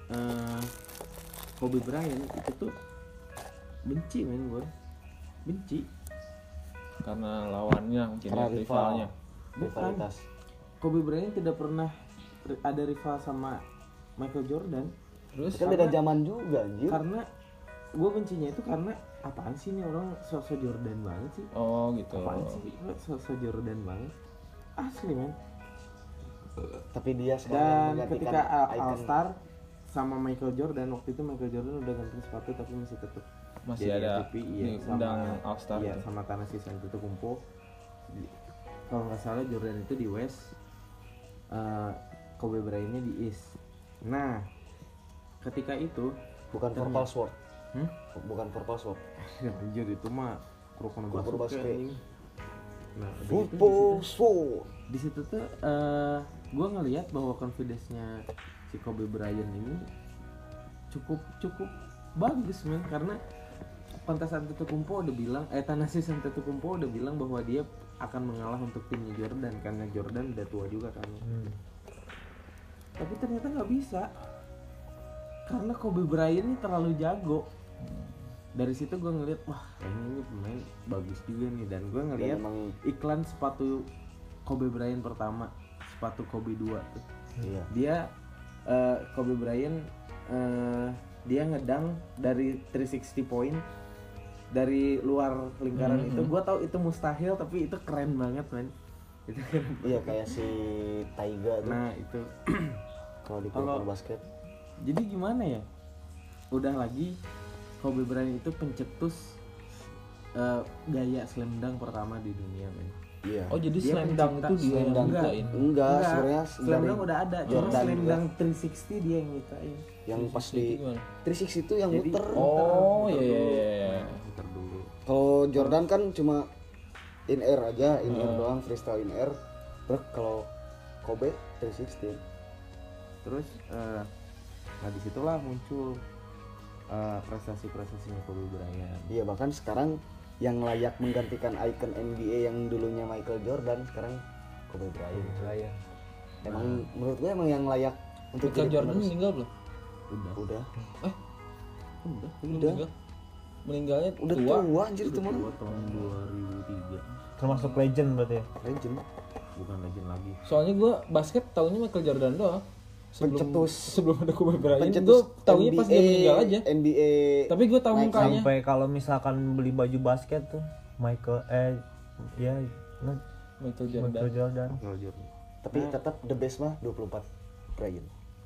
Kobe Bryant itu tuh benci, men, gue benci. Karena lawannya mungkin Karena ya, rivalnya. Rivalitas. Kobe Bryant tidak pernah ada rival sama Michael Jordan. Terus Kan beda zaman juga anjir. Karena gue bencinya itu karena apaan sih nih orang sosok Jordan banget sih. oh gitu. Apaan sih sosok Jordan banget. Asli, men. Tapi dia Dan sekarang ketika icon. All Star sama Michael Jordan, waktu itu Michael Jordan udah ganti sepatu tapi masih tetap Masih jadi ada MVP, iya, diundang All Star. iya, sama Thanasis Antetokounmpo. Kalau nggak salah Jordan itu di West, Kobe Bryant-nya di East. Nah, ketika itu Bukan Purple Sword. Hmm? Bukan Purple Sword. anjir itu mah Kuroko no Kuroko no Basuke, Basuke. anjing. Nah, udah gitu, Purple Sword. di situ tuh gue ngelihat bahwa confidence-nya si Kobe Bryant ini cukup bagus, men, karena Pantas Antetokounmpo udah bilang, Thanasis Antetokounmpo udah bilang bahwa dia akan mengalah untuk timnya Jordan karena Jordan udah tua juga kan. Tapi ternyata nggak bisa karena Kobe Bryant ini terlalu jago. Dari situ gue ngeliat, wah ini pemain bagus juga nih, dan gue ngeliat Dan emang- iklan sepatu Kobe Bryant pertama, sepatu Kobe 2 tuh. Iya. Dia Kobe Bryant dia ngedang dari 360 point dari luar lingkaran itu. Gue tau itu mustahil tapi itu keren banget, man. Itu keren. Iya kayak si Taiga tuh. Nah itu Kalau di kalau- Kuroko basket. jadi gimana ya, udah lagi Kobe Bryant itu pencetus gaya slam dunk pertama di dunia, men. Iya. Oh jadi Dia slam dunk pencipta itu dia slam yang dunk. nyiptain. Enggak, sebenarnya slam dari dunk udah ada, cuma Jordan slam juga. dunk 360 dia yang nyiptain. Yang pas Itu di gimana? 360 itu yang Jadi- muter. Oh Muter iya dulu. iya. Nah, muter dulu. Kalau Jordan kan cuma in air aja, in air doang, freestyle in air. Terus kalau Kobe 360. Terus nah disitulah muncul prestasi-prestasinya Kobe Bryant. Iya, bahkan sekarang yang layak menggantikan ikon NBA yang dulunya Michael Jordan sekarang Kobe Bryant. Emang menurut gue emang yang layak untuk Michael jadi Jordan penerus. meninggal belum? Udah. Belum Udah. meninggal. Meninggalnya Udah tua. tua anjir itu mah. Dua tahun 2003, Termasuk legend berarti ya. Legend. bukan legend lagi. Soalnya gue basket taunya Michael Jordan doang. Sebelum ada Kobe Bryant, gue Pencetus taunya pas dia NBA meninggal aja. NBA. Tapi gue tahu naik mukanya. Sampai kalau misalkan beli baju basket tuh Michael ya Michael Jordan. Michael Jordan. Michael Jordan. Tapi tetap the best mah 24 Bryant.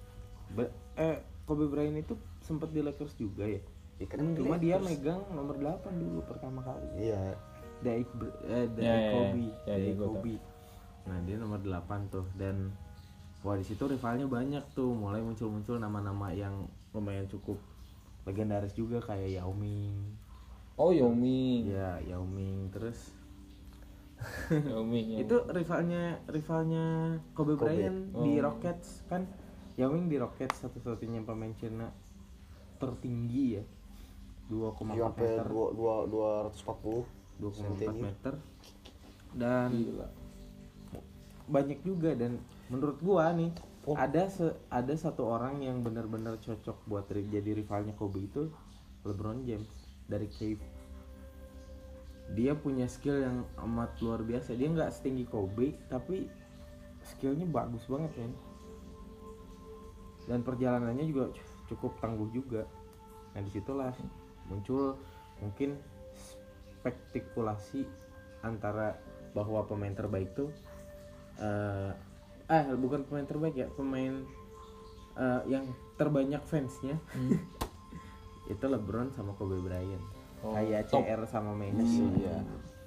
Kobe Bryant itu sempat di Lakers juga ya. Ya, kan emang Cuma di dia Lakers. megang nomor 8 dulu pertama kali. Iya. Dari Ya, Kobe, ya, dari gua Kobe. Nah dia nomor 8 tuh, dan wah di situ rivalnya banyak tuh, mulai muncul nama-nama yang lumayan cukup legendaris juga kayak Yao Ming. Oh Yao Ming. Ya Yao Ming, terus Yao Ming. Itu rivalnya Kobe Bryant di Oh. Rockets kan. Yao Ming di Rockets satu-satunya pemain Cina tertinggi ya. 2,4 sampai meter. 240 2,4 meter. Dan Gila. banyak juga, dan menurut gua nih ada satu orang yang benar-benar cocok buat jadi rivalnya Kobe itu LeBron James dari Cave. Dia punya skill yang amat luar biasa. Dia nggak setinggi Kobe tapi skillnya bagus banget kan. Dan perjalanannya juga cukup tangguh juga. Nah disitulah muncul mungkin spekulasi antara bahwa pemain terbaik tuh bukan pemain terbaik ya, pemain yang terbanyak fansnya itu LeBron sama Kobe Bryant. Kayak top. CR sama Messi. Iya.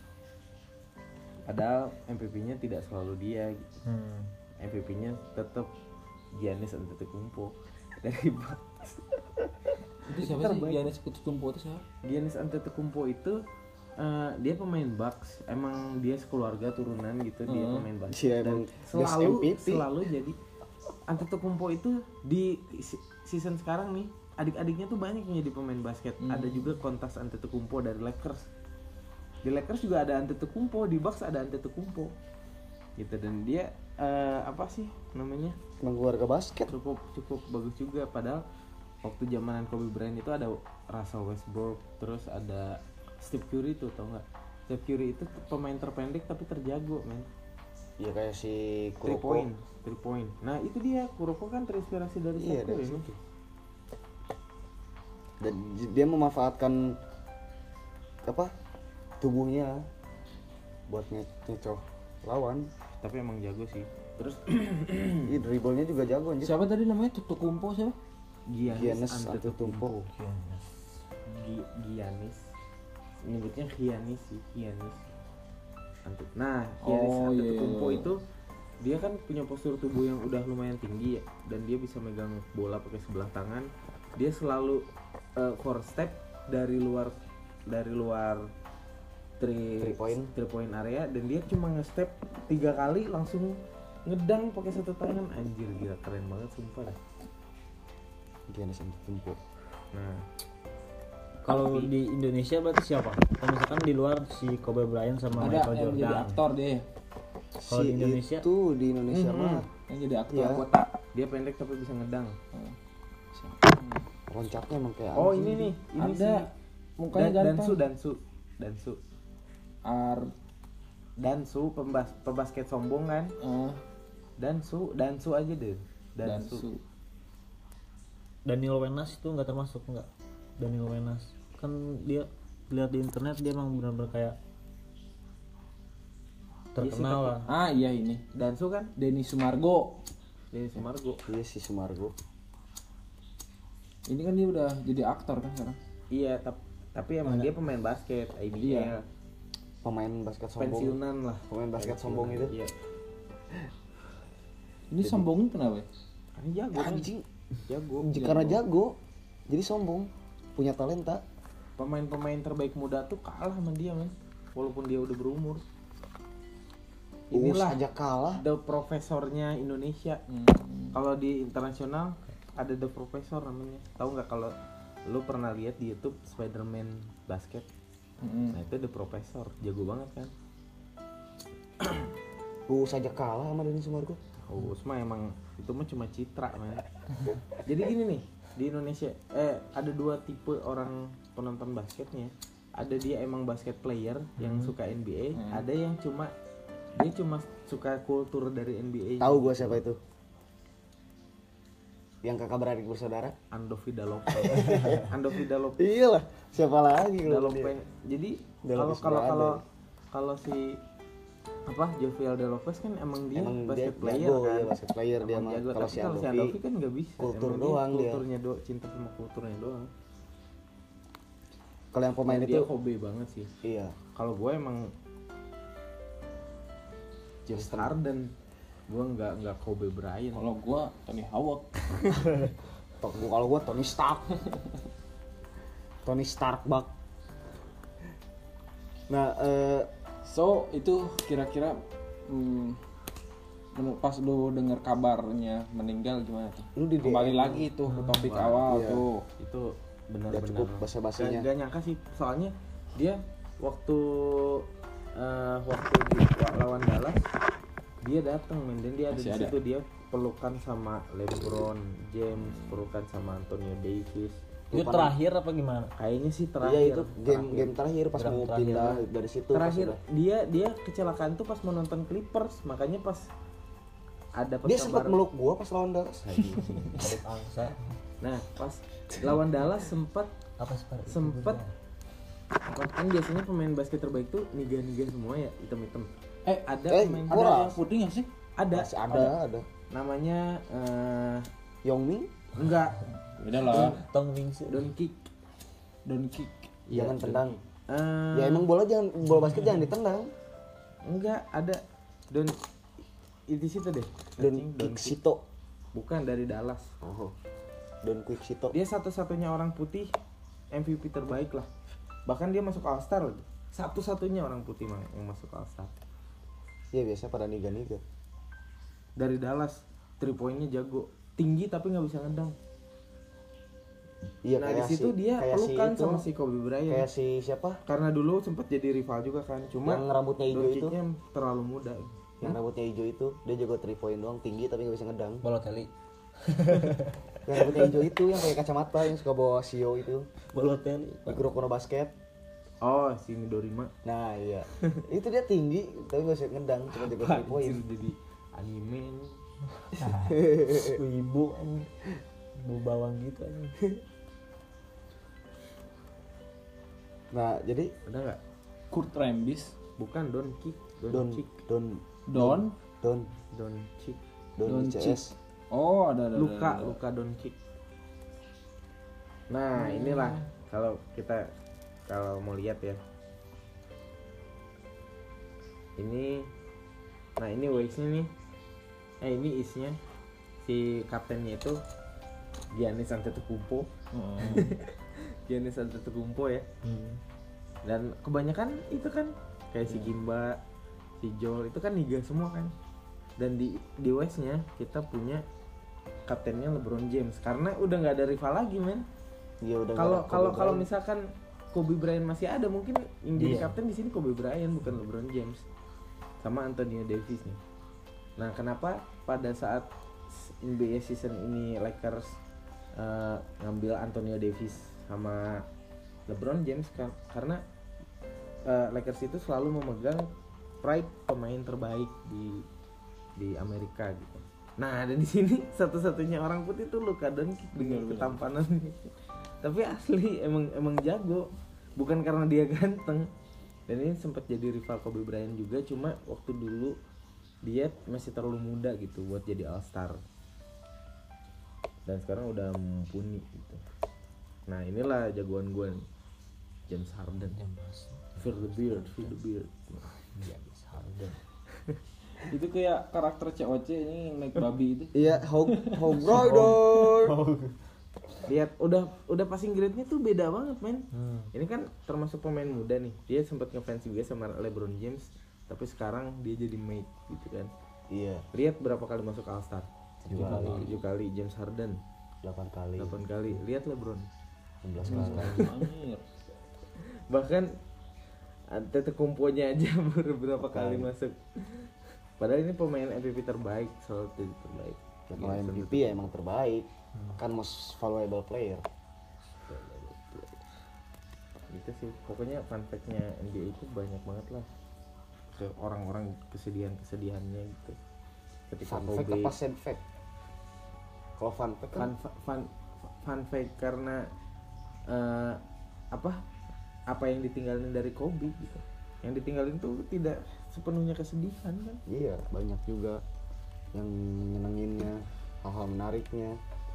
Padahal MVP-nya tidak selalu dia gitu. MVP-nya tetap Giannis Antetokounmpo dari Bucks. Itu siapa sih? Giannis Antetokounmpo itu siapa? Giannis Antetokounmpo itu dia pemain Bucks. Emang dia sekeluarga turunan gitu, dia pemain Bucks. Iya, Dan emang selalu MVP. selalu jadi Antetokounmpo itu di season sekarang nih, adik-adiknya tuh banyak yang jadi pemain basket. Ada juga kontas Antetokounmpo dari Lakers. Di Lakers juga ada Antetokounmpo, di Bucks ada Antetokounmpo. Gitu, dan dia apa sih namanya? Emang keluarga basket. cukup bagus juga. Padahal waktu zamanan Kobe Bryant itu ada Russell Westbrook, terus ada Steve Curry tuh, tau nggak? Steve Curry itu pemain terpendek tapi terjago, men. Iya kayak si 3 Kuroko. point. Nah itu dia, Kuroko kan terinspirasi dari Iya, Steve dari Curry, men. Dan dia memanfaatkan apa tubuhnya buat nyecoh lawan. Tapi emang jago sih. Terus Iya, dribblenya juga jago anjir. Siapa tadi namanya? Antetokounmpo siapa? Giannis Antetokounmpo. Giannis, nyebutnya Giannis sih, Giannis. Nah, Giannis Oh, Antetokounmpo iya. itu dia kan punya postur tubuh yang udah lumayan tinggi ya, dan dia bisa megang bola pakai sebelah tangan. Dia selalu four step dari luar three point area, dan dia cuma nge-step 3 kali langsung ngedang pakai satu tangan. Anjir, gila, keren banget sumpah dah. Giannis Antetokounmpo. Nah, Kalau di Indonesia berarti siapa? Kalau misalkan di luar si Kobe Bryant sama Ada Michael yang jadi Jordan. aktor deh. Kalau di Indonesia? itu di Indonesia mah Yang jadi aktor Iya. kota. dia pendek tapi bisa ngedang. loncatnya emang kayak Oh, anjing. ini nih, ini Ada. sih. Mukanya ganteng. Dansu. Ar Dansu pembasket sombong kan? eh, Dansu aja deh. Dansu. Daniel Wenas itu nggak termasuk, nggak? Daniel Wenas kan dia lihat di internet dia emang benar-benar kayak terkenal lah. Ah iya ini. Dansu kan? Denny Sumargo. Dari Sumargo. Iya si Sumargo. Ini kan dia udah jadi aktor kan sekarang. Iya, tapi emang dia pemain basket, IBL. Iya. Pemain basket sombong. Pensiunan lah. Pemain basket sombong itu. Iya. Ini sombongin kenapa? Karena jago kan? Anjing. Jago. Karena jago. Jadi sombong. Punya talenta. Pemain-pemain terbaik muda tuh kalah sama dia, men. Walaupun dia udah berumur. Inilah Inilah aja kalah. the profesornya Indonesia. Kalau di internasional ada the professor namanya. Tahu nggak kalau lu pernah lihat di YouTube Spider-Man basket? Nah itu the professor, jago banget kan. Saja kalah sama Denny Sumargo. Usma emang itu mah cuma citra, men. Jadi gini nih, di Indonesia ada 2 tipe orang penonton basketnya. Ada dia emang basket player yang suka NBA, ada yang dia cuma suka kultur dari NBA. Tahu gua siapa itu? Yang kakak beradik bersaudara? Ando Vida Lopez. Ando Vida Lopez. Iyalah, siapa lagi Vida kalau dia? Lopez. Jadi Vida Lopez kalau si Jovial De Lopez kan emang dia Emang basket dia player jago, kan. iya, basket player dia Emang mah. jago. Kalau Tapi si kalau si Andovi, Andovi kan nggak bisa. kultur Emang doang dia. kulturnya cinta sama kulturnya doang. Kalau yang pemain Dan itu dia hobi banget sih. iya. Kalau gue emang James Harden, gue nggak Kobe Bryant. Kalau gua Tony Hawk. Kalau gua Tony Stark. Tony Stark bak. Nah, So itu kira-kira pas lu denger kabarnya meninggal gimana tuh? Lu di Kembali DM. lagi tuh ke topik awal iya. tuh. Itu Udah benar-benar cukup basa-basinya. gak nyangka sih, soalnya dia waktu di lawan Dallas dia datang men, dan dia ada Masih di ada. situ, dia pelukan sama LeBron James, pelukan sama Antonio Davis. Itu terakhir apa gimana? Kayaknya sih Iya terakhir. itu game terakhir pas Game mau terakhir. pindah dari situ. pas Terakhir udah- dia kecelakaan tuh pas mau nonton Clippers, makanya pas ada pas dia sempat kabar- meluk gua pas lawan Dallas. Aduk angsa. Nah, pas lawan Dallas sempat Apa sih Pak? kan biasanya pemain basket terbaik tuh niga-niga semua ya, hitam-hitam. Ada pemain Ada Kurang. yang putih nggak sih? ada Masih ada. namanya Yongming enggak Beda lah. Tong Wings. Don Kick. Don kick. jangan Iya, tendang. Eh, Ya emang bola basket jangan ditendang. enggak ada Don itu situ deh. Don Anjing, Kick Sito. bukan dari Dallas. Oh. Don Quick Sito. Dia satu-satunya orang putih MVP terbaik lah. Bahkan dia masuk All Star lagi. Satu-satunya orang putih mah yang masuk All Star. Iya biasa pada niga-niga. Dari Dallas, 3 poinnya jago. Tinggi tapi nggak bisa ngedang. Iya Nah, di situ dia kayak pelukan itu, sama si Kobe Bryant. kayak si siapa? Karena dulu sempat jadi rival juga kan. Cuma Yang rambutnya hijau itu. Doncic-nya terlalu muda. Yang rambutnya hijau itu, dia jago 3 point doang, tinggi tapi nggak bisa ngedang. Balotelli. Yang rambutnya hijau itu yang pakai kacamata yang suka bawa sio itu. Balotelli. Di Kuroko no Basket. Oh, si Midorima. Nah, iya. Itu dia tinggi tapi nggak bisa ngedang, cuma jago 3 point. Anjir, jadi anime nih. Wibu anjing. Ibu bawang gitu anjing. Nah, jadi Ada nggak? Kurt Rambis. Bukan Don Kick. Don Kick. Don. Don Kick. Don Doncic. CS. Oh ada. Luka Don Kick. Nah, inilah kalau mau lihat ya. Ini Waze-nya nih. Ini isnya si kaptennya itu Giannis Antetokounmpo. Giannis Antetokounmpo ya. Dan kebanyakan itu kan kayak si Kimba, si Joel itu kan niga semua kan. Dan di West-nya kita punya kaptennya LeBron James karena udah nggak ada rival lagi men. Iya udah. Kalau misalkan Kobe Bryant masih ada, mungkin yang jadi Iya. kapten di sini Kobe Bryant bukan LeBron James sama Antonio Davis nih. Nah, kenapa pada saat NBA season ini Lakers ngambil Antonio Davis sama LeBron James kan? Karena Lakers itu selalu memegang pride pemain terbaik di Amerika gitu. Nah, dan di sini satu-satunya orang putih tuh Luka Doncic dengan ketampanannya. Tapi asli emang jago, bukan karena dia ganteng. Dan ini sempat jadi rival Kobe Bryant juga, cuma waktu dulu dia masih terlalu muda gitu buat jadi All Star. Dan sekarang udah mumpuni gitu. Nah, inilah jagoan gue nih. James Harden. Feel the beard. James Harden. Itu kayak karakter COC ini yang naik babi itu. Iya, Hog Rider. Lihat udah passing grade-nya tuh beda banget, men. Ini kan termasuk pemain muda nih. Dia sempat ngefans juga sama LeBron James, tapi sekarang dia jadi mate gitu kan. Iya, Lihat berapa kali masuk All Star? 7 kali. kali. James Harden 8 kali, 8 kali. Lihat LeBron 16 kali. Anjir. bahkan Antetokounmpo-nya aja beberapa kali masuk. Padahal ini pemain MVP terbaik, selalu jadi terbaik. Ya, kalau MVP ya emang terbaik. Kan most valuable player. Gitu sih. Pokoknya fun fact-nya NBA itu banyak banget lah. Ke orang-orang kesedihannya gitu. Ketika Fun fact apa sad fact? Kalau fun fact kan fun fact karena apa yang ditinggalin dari Kobe gitu. Yang ditinggalin tuh tidak sepenuhnya kesedihan kan. iya banyak juga yang nyenenginnya, hal-hal menariknya.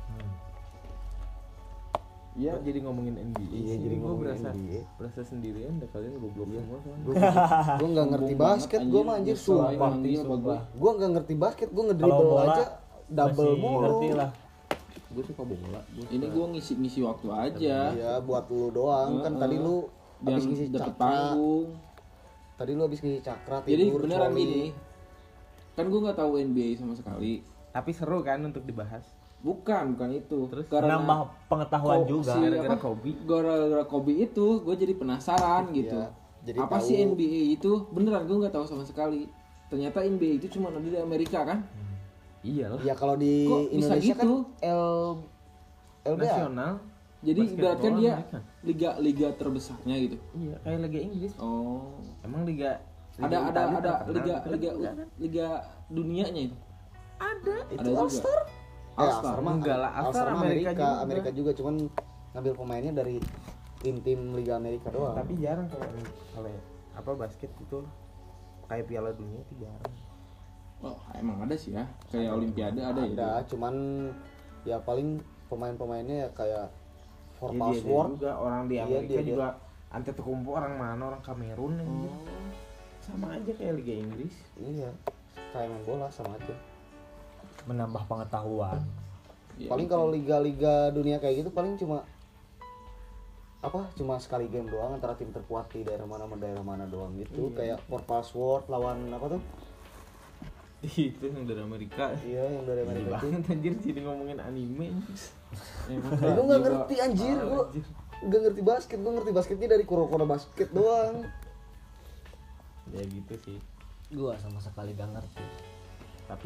Iya, jadi ngomongin NBA. Iya, jadi gue ngomongin berasa NBA. sendirian, dah kalian goblok semua soalnya. Gue nggak ngerti basket, gue mah anjir sumpah. Gue nggak ngerti basket, gue Kalau ngedribble bola aja double masih mulu. ngerti lah. Gue suka bola. Ini gue ngisi waktu aja. Iya, buat lu doang kan tadi lu Biar habis ngisi deket cakra. panggung. Tadi lu habis ngisi cakra, Jadi tidur, beneran coli. gini. Kan gue nggak tahu NBA sama sekali. Tapi seru kan untuk dibahas. Bukan itu. Terus Menambah pengetahuan juga. gara-gara Kobe. Gara-gara Kobe itu, gue jadi penasaran gitu. Iya, jadi apa tahu. sih NBA itu? Beneran gue nggak tahu sama sekali. Ternyata NBA itu cuma ada di Amerika kan? Iyalah. Ya kalau di Kok bisa Indonesia gitu? kan LBA. Nasional. Jadi Basketball ibaratkan dia Amerika. liga terbesarnya gitu. Iya, kayak Liga Inggris. Oh. Emang liga Ada Italia terkenal, liga kita liga enggak kan? liga dunianya itu. Ada. Itu Ada juga. All-Star. All-Star. mah Enggak lah, All-Star mah Amerika juga. Amerika juga cuman ngambil pemainnya dari tim-tim Liga Amerika doang. Tapi jarang kalau apa basket itu kayak Piala Dunia itu jarang. Oh, emang ada sih ya. Kayak Olimpiade ada ya. ada, cuman ya paling pemain-pemainnya ya kayak for Iya, dia password. juga orang di Iya, Amerika dia. juga Antetokounmpo orang mana, orang Kamerun aja. Sama aja kayak Liga Inggris. Iya, kayak main bola sama aja. Menambah pengetahuan. Iya. Paling kalau liga-liga dunia kayak gitu paling cuma sekali game doang antara tim terkuat di daerah mana sama daerah mana doang gitu. Kayak for password lawan apa tuh? Itu yang dari Amerika. Iya, yang dari Ini Amerika itu. banget anjir jadi ngomongin anime. Emang Gue nggak juga- ngerti anjir, gue nggak ngerti basket, gue ngerti basketnya dari kuro-kuro basket doang. Ya gitu sih. Gua sama sekali gak ngerti. Tapi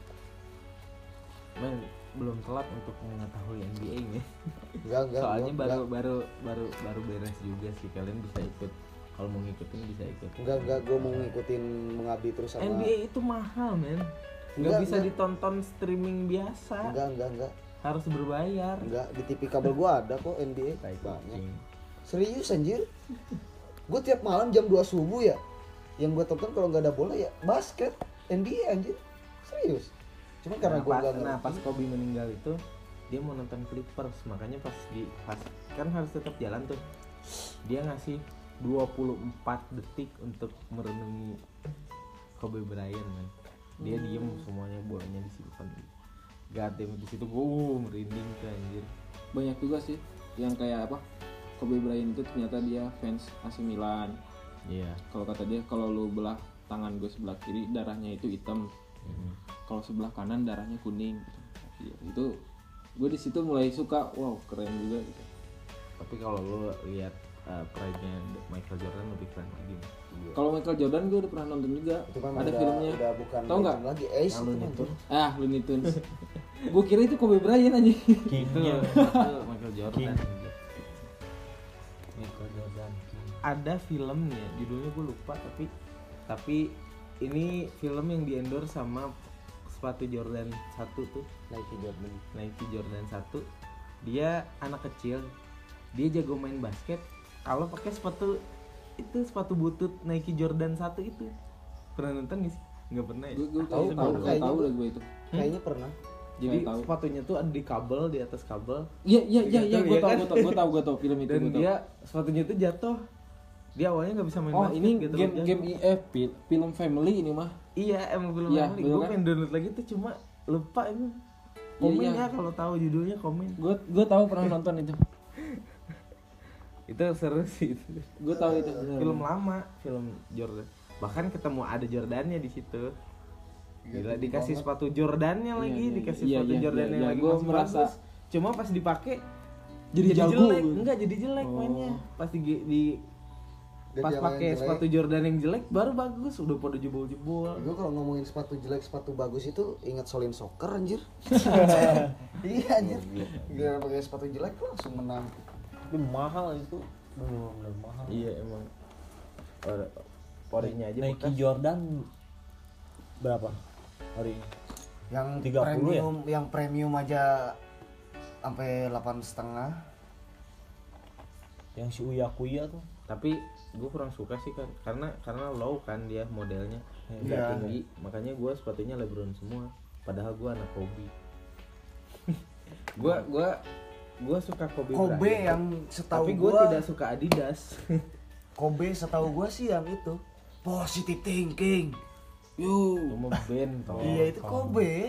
men belum telat untuk mengetahui NBA nih. Enggak, Soalnya gua- baru beres juga sih, kalian bisa ikut. Kalau mau ngikutin bisa ikut. enggak, gue mau ngikutin mengabdi terus sama. NBA itu mahal men. Nggak Enggak, bisa enggak. ditonton streaming biasa. Enggak. Harus berbayar. Enggak, di TV kabel gue ada kok NBA. Tai Banyak. kucing. Serius anjir. Gue tiap malam jam 2 subuh ya. Yang gue tonton kalau nggak ada bola ya basket, NBA anjir. Serius. Cuman karena gue nggak ngerti. pas Kobe meninggal itu dia mau nonton Clippers, makanya pas kan harus tetap jalan tuh. Dia ngasih 24 detik untuk merenungi Kobe Bryant man. Dia diem semuanya, bolanya disimpan. Gadem di situ gue merinding tuh anjir. banyak juga sih yang kayak apa? Kobe Bryant itu ternyata dia fans AC Milan. Iya. Kalau kata dia, kalau lu belah tangan gue sebelah kiri darahnya itu hitam, kalau sebelah kanan darahnya kuning. Iya, itu gue di situ mulai suka, wow keren juga gitu. Tapi kalau lu lihat pride-nya Michael Jordan lebih keren lagi. Kalau Michael Jordan gue udah pernah nonton juga, Itu kan ada udah, filmnya. udah bukan Tahu nggak? legend lagi Ace Lalu itu itu anjir. Looney Tunes. Gue kira itu Kobe Bryant aja. Kingnya Michael Jordan. King. anjir. Michael Jordan King. Ada filmnya, judulnya gue lupa, tapi ini film yang di-endorse sama sepatu Jordan 1 tuh, Nike Jordan. Nike Jordan 1. Dia anak kecil, dia jago main basket kalau pakai sepatu itu, sepatu butut Nike Jordan 1 itu. Pernah nonton gak sih? Nggak pernah ya? Gue Tahu, kayaknya tahu gua- deh gue itu. Kayaknya pernah. Jadi Kayak tahu. sepatunya tuh ada di kabel, di atas kabel. Iya, Digantung, gue ya kan? tahu film itu. Dan gua tahu. dia sepatunya tuh jatuh. Dia awalnya nggak bisa main Oh basket ini gitu. game film family ini mah. Iya emang belum Iya, family. bener Gue kan? pengen download lagi tuh cuma lupa itu. Iya, Komen iya. ya kalau tahu judulnya komen. Gue tahu pernah nonton itu. Itu seru sih itu. Gue tahu itu. Film lama, film Jordan. Bahkan ketemu ada Jordannya di situ. Gila dikasih sepatu Jordannya lagi, iya, dikasih iya, sepatu iya, Jordannya iya, lagi. gua masih merasa- bagus. Cuma pas dipakai Jadi jago. jelek. Enggak jadi jelek mainnya. Pas Jadi pas yang pakai jelek. sepatu Jordan yang jelek baru bagus, udah pada jebol-jebol. Gue kalau ngomongin sepatu jelek, sepatu bagus itu ingat Solin Soccer anjir. Iya anjir. Gila pakai sepatu jelek langsung menang. Tapi mahal itu. Bener-bener mahal. Iya emang. Orinya aja Nike bekas. Jordan berapa hari ini? Yang 30 premium, yang premium aja sampai 8,5. Yang si Uya Kuya tuh. Tapi gue kurang suka sih kan karena low kan dia modelnya nggak Iya. tinggi, makanya gue sepatunya LeBron semua padahal gue anak Kobe. gue suka Kobe Kobe Bryant, yang setahu tapi gue gua tidak suka Adidas. Kobe setahu gua sih yang itu positive thinking. Yo. Cuma band toh. Iya itu Kobe.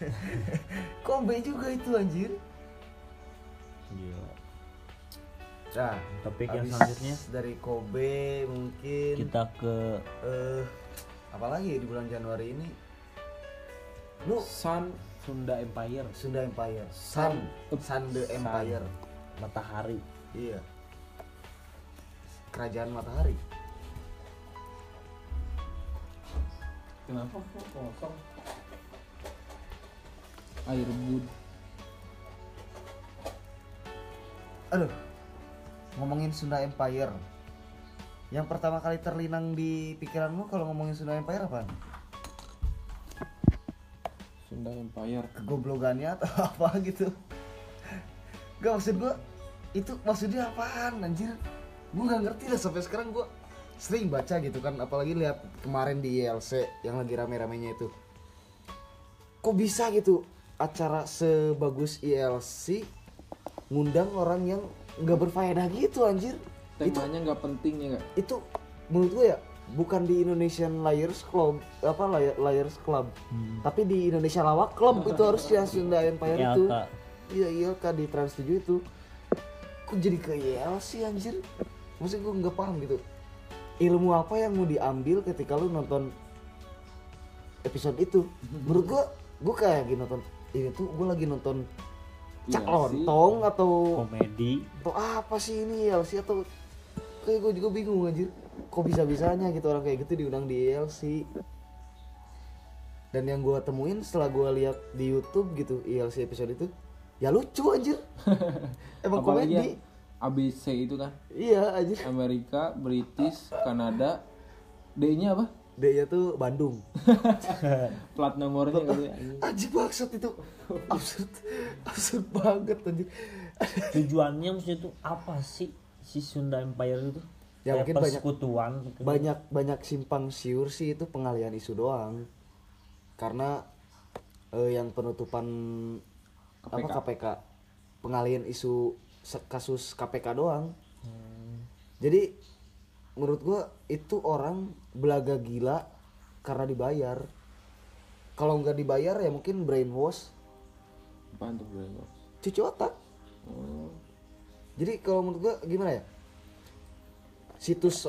Kobe juga itu anjir. Gila. Nah, Topik yang habis selanjutnya dari Kobe mungkin kita ke apalagi di bulan Januari ini lu Sun Sunda Empire. Sunda Empire, Sun the Empire, matahari. iya, kerajaan matahari. Kenapa kok kosong? Air bud. Aduh, ngomongin Sunda Empire, yang pertama kali terlinang di pikiranmu kalau ngomongin Sunda Empire apa? Sunda Empire. Kegoblogannya atau apa gitu? Gak, maksud gua itu maksudnya apaan anjir? Gua nggak ngerti lah sampai sekarang. Gua sering baca gitu kan, apalagi lihat kemarin di ILC yang lagi rame-ramenya itu. Kok bisa gitu acara sebagus ILC ngundang orang yang nggak berfaedah gitu anjir? Temanya nggak penting ya nggak? Itu menurut gue ya bukan di Indonesian Liars Club Liars Club, tapi di Indonesia Lawak Club itu harusnya Sunda Empire itu. ILK. Iya, ILK di Trans 7 itu. Kok jadi ke ILC anjir? Maksudnya gue nggak paham gitu. Ilmu apa yang mau diambil ketika lu nonton episode itu? Menurut gue kayak gini nonton ini tuh, gue lagi nonton Cak Iya Lontong atau Komedi. apa sih ini ILC, atau kayak gue juga bingung anjir. Kok bisa-bisanya gitu orang kayak gitu diundang di ILC. Dan yang gue temuin setelah gue lihat di YouTube gitu ILC episode itu, ya lucu anjir. Emang Apalagi komedi. yang ABC itu kan, Iya anjir. Amerika, British, Kanada, D-nya apa? D-nya tuh Bandung. Plat nomornya gitu ya. Anjir bangsat itu. Absurd banget anjir. Tujuannya maksudnya itu apa sih si Sunda Empire itu? Ya, Kayak mungkin persekutuan. Banyak simpang siur sih, itu pengalihan isu doang. Karena yang penutupan KPK, pengalihan isu kasus KPK doang. Jadi menurut gua itu orang belaga gila karena dibayar. Kalau nggak dibayar ya mungkin brainwash, Apaan tuh brainwash? cuci otak. Oh, Jadi kalau menurut gua gimana ya, situs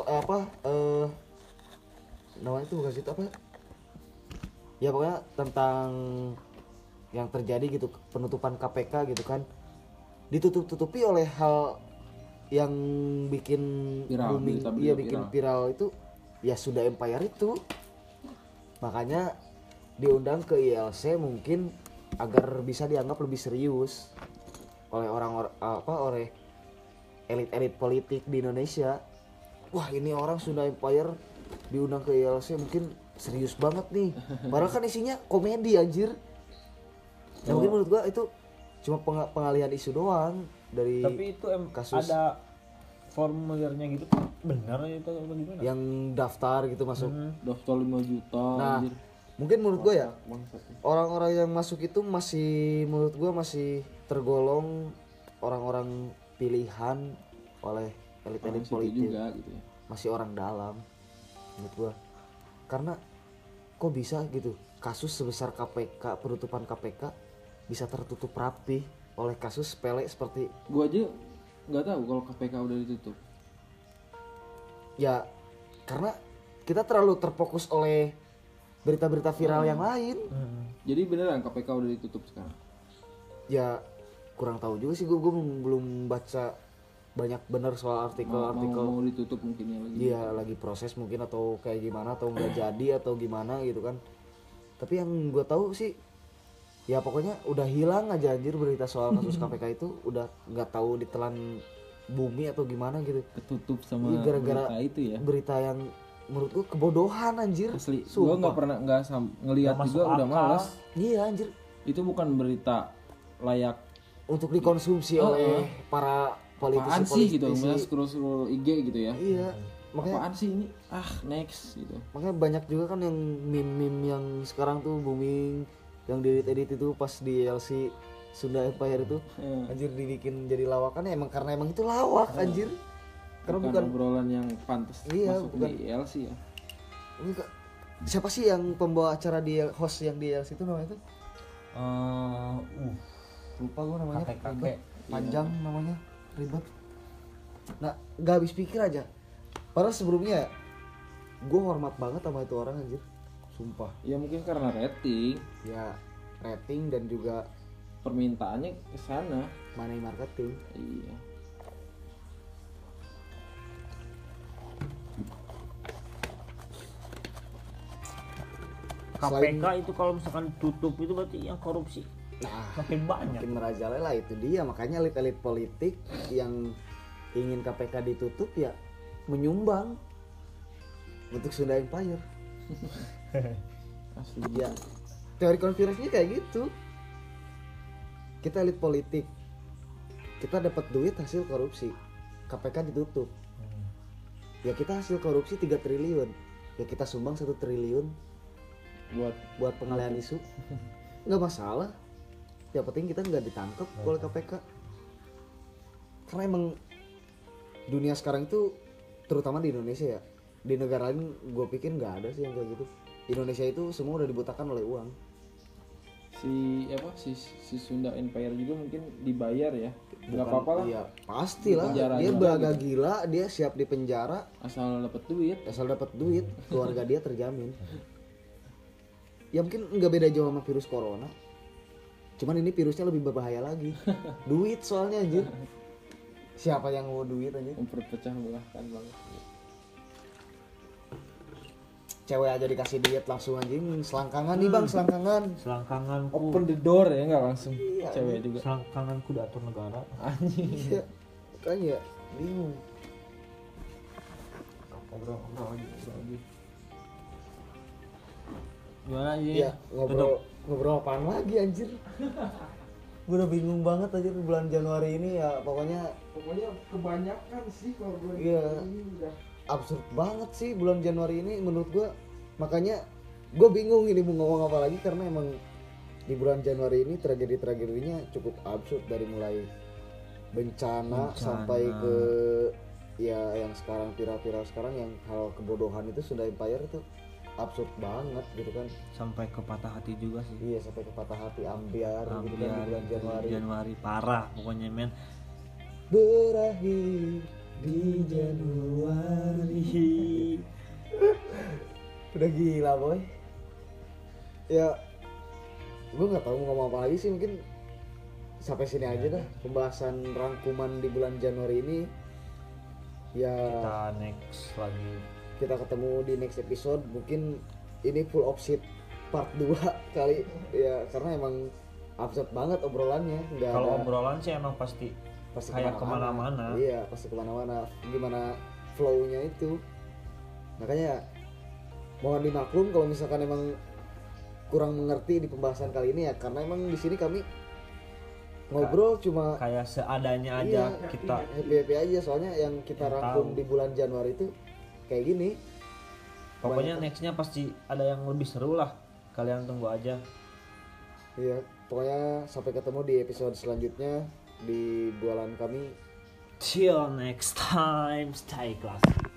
namanya itu bukan situs apa ya, pokoknya tentang yang terjadi gitu, penutupan KPK gitu kan, ditutup-tutupi oleh hal yang bikin Viral, booming, berita-berita iya bikin viral. viral itu ya Sunda Empire itu. Makanya diundang ke ILC mungkin agar bisa dianggap lebih serius oleh orang-orang oleh elit-elit politik di Indonesia. Wah, ini orang Sunda Empire diundang ke ILC mungkin serius banget nih. Padahal kan isinya komedi anjir. Ya, mungkin menurut gua itu cuma pengalihan isu doang dari Tapi itu kasus ada formulirnya gitu, benar itu apa gimana? yang daftar gitu masuk. daftar 5 juta Nah, anjir. mungkin menurut gua ya Bangsat. orang-orang yang masuk itu masih, menurut gua masih tergolong orang-orang pilihan oleh elit-elit Orang situ politik. juga gitu ya. Masih orang dalam menurut gua. Karena kok bisa gitu kasus sebesar KPK, penutupan KPK bisa tertutup rapi oleh kasus sepele seperti Gua aja nggak tahu kalau KPK udah ditutup. ya, karena kita terlalu terfokus oleh berita-berita viral yang lain. Jadi beneran KPK udah ditutup sekarang. Ya kurang tahu juga sih, gue belum baca banyak bener soal artikel-artikel. Mau ditutup mungkin ya lagi. Iya, lagi proses mungkin atau kayak gimana, atau nggak jadi atau gimana gitu kan. Tapi yang gue tahu sih ya pokoknya udah hilang aja anjir berita soal kasus KPK itu, udah nggak tahu ditelan bumi atau gimana gitu. Ketutup sama Iya, gara-gara berita itu ya. berita yang menurut gue kebodohan anjir. Asli, gua Sumpah. nggak pernah ngelihat Nggak juga masuk udah akal. malas. Iya anjir, Itu bukan berita layak. untuk dikonsumsi oleh para Apaan sih gitu, politisi. misalnya scroll IG gitu ya. Iya, makanya Apaan sih ini? Next gitu. makanya banyak juga kan yang meme-meme yang sekarang tuh booming, yang diedit itu pas di LC Sunda Empire itu anjir dibikin jadi lawakan ya, emang karena emang itu lawak anjir. Karena bukan obrolan yang pantas Iya, masuk bukan. di LC ya. ini siapa sih yang pembawa acara di host yang di LC itu namanya itu? Lupa gue namanya, kakek-kakek. ribet. Panjang namanya, ribet. Nah nggak habis pikir aja. Padahal sebelumnya gue hormat banget sama itu orang anjir, sumpah. Ya mungkin karena rating, Ya rating dan juga permintaannya ke sana. money marketing. Iya. KPK itu kalau misalkan tutup itu berarti yang korupsi Nah makin banyak. makin merajalela, itu dia makanya elit-elit politik yang ingin KPK ditutup ya menyumbang untuk Sunda Empire. Asli. Ya teori konspirasinya kayak gitu. Kita elit politik, kita dapat duit hasil korupsi, KPK ditutup. Ya kita hasil korupsi 3 triliun, ya kita sumbang 1 triliun buat pengalihan isu. Nggak masalah, yang penting kita nggak ditangkap oleh KPK. Karena emang dunia sekarang itu, terutama di Indonesia ya, di negara lain gue pikir nggak ada sih yang kayak gitu. Indonesia itu semua udah dibutakan oleh uang. Si Sunda Empire juga mungkin dibayar ya, nggak apa-apa lah, Iya pastilah, Di penjara dia juga belaga gitu. gila, dia siap di penjara asal dapat duit. asal dapat duit, keluarga dia terjamin. Ya mungkin nggak beda jauh sama virus corona, cuman ini virusnya lebih berbahaya lagi. Duit soalnya anjir, siapa yang mau duit anjir? Memperpecah belahkan banget. Cewek aja dikasih duit langsung anjing, selangkangan nih bang, selangkangan. Selangkanganku, Open the door ya, nggak langsung Iya, cewek juga. selangkanganku diatur negara. Anjing. Iya, makanya bingung. Ngobrol lagi. Gimana aja? Iya, ngobrol apaan lagi anjir? Gue udah bingung banget anjir bulan Januari ini ya, pokoknya Kebanyakan sih kalau gue Iya. ini udah absurd banget sih bulan Januari ini menurut gue. Makanya gue bingung ini mau ngomong apa lagi, karena emang di bulan Januari ini tragedi-tragedinya cukup absurd, dari mulai bencana sampai ke ya yang sekarang viral-viral sekarang, yang hal kebodohan itu Sunda Empire itu absurd banget gitu kan. Sampai ke patah hati juga sih. Iya, sampai ke patah hati, ambiar gitu kan di bulan Januari. Januari parah pokoknya men. Berakhir di Januari. Udah gila boy. Ya gue nggak tahu mau ngomong apa lagi sih, mungkin sampai sini aja dah pembahasan rangkuman di bulan Januari ini. Ya Kita next lagi. kita ketemu di next episode, mungkin ini full of shit part 2 kali ya, karena emang absurd banget obrolannya. Nggak Kalau ada- obrolan sih emang pasti kayak kemana-mana. Iya, pasti kemana-mana. Gimana flow-nya itu. Makanya mohon dimaklum kalau misalkan emang kurang mengerti di pembahasan kali ini ya, karena emang di sini kami ngobrol cuma Kayak seadanya aja iya, kita. happy aja, soalnya yang kita Yang rangkum tahu. di bulan Januari itu kayak gini. Pokoknya nextnya pasti ada yang lebih seru lah. Kalian tunggu aja. Iya, pokoknya sampai ketemu di episode selanjutnya di bualan kami. Till next time, stay classy.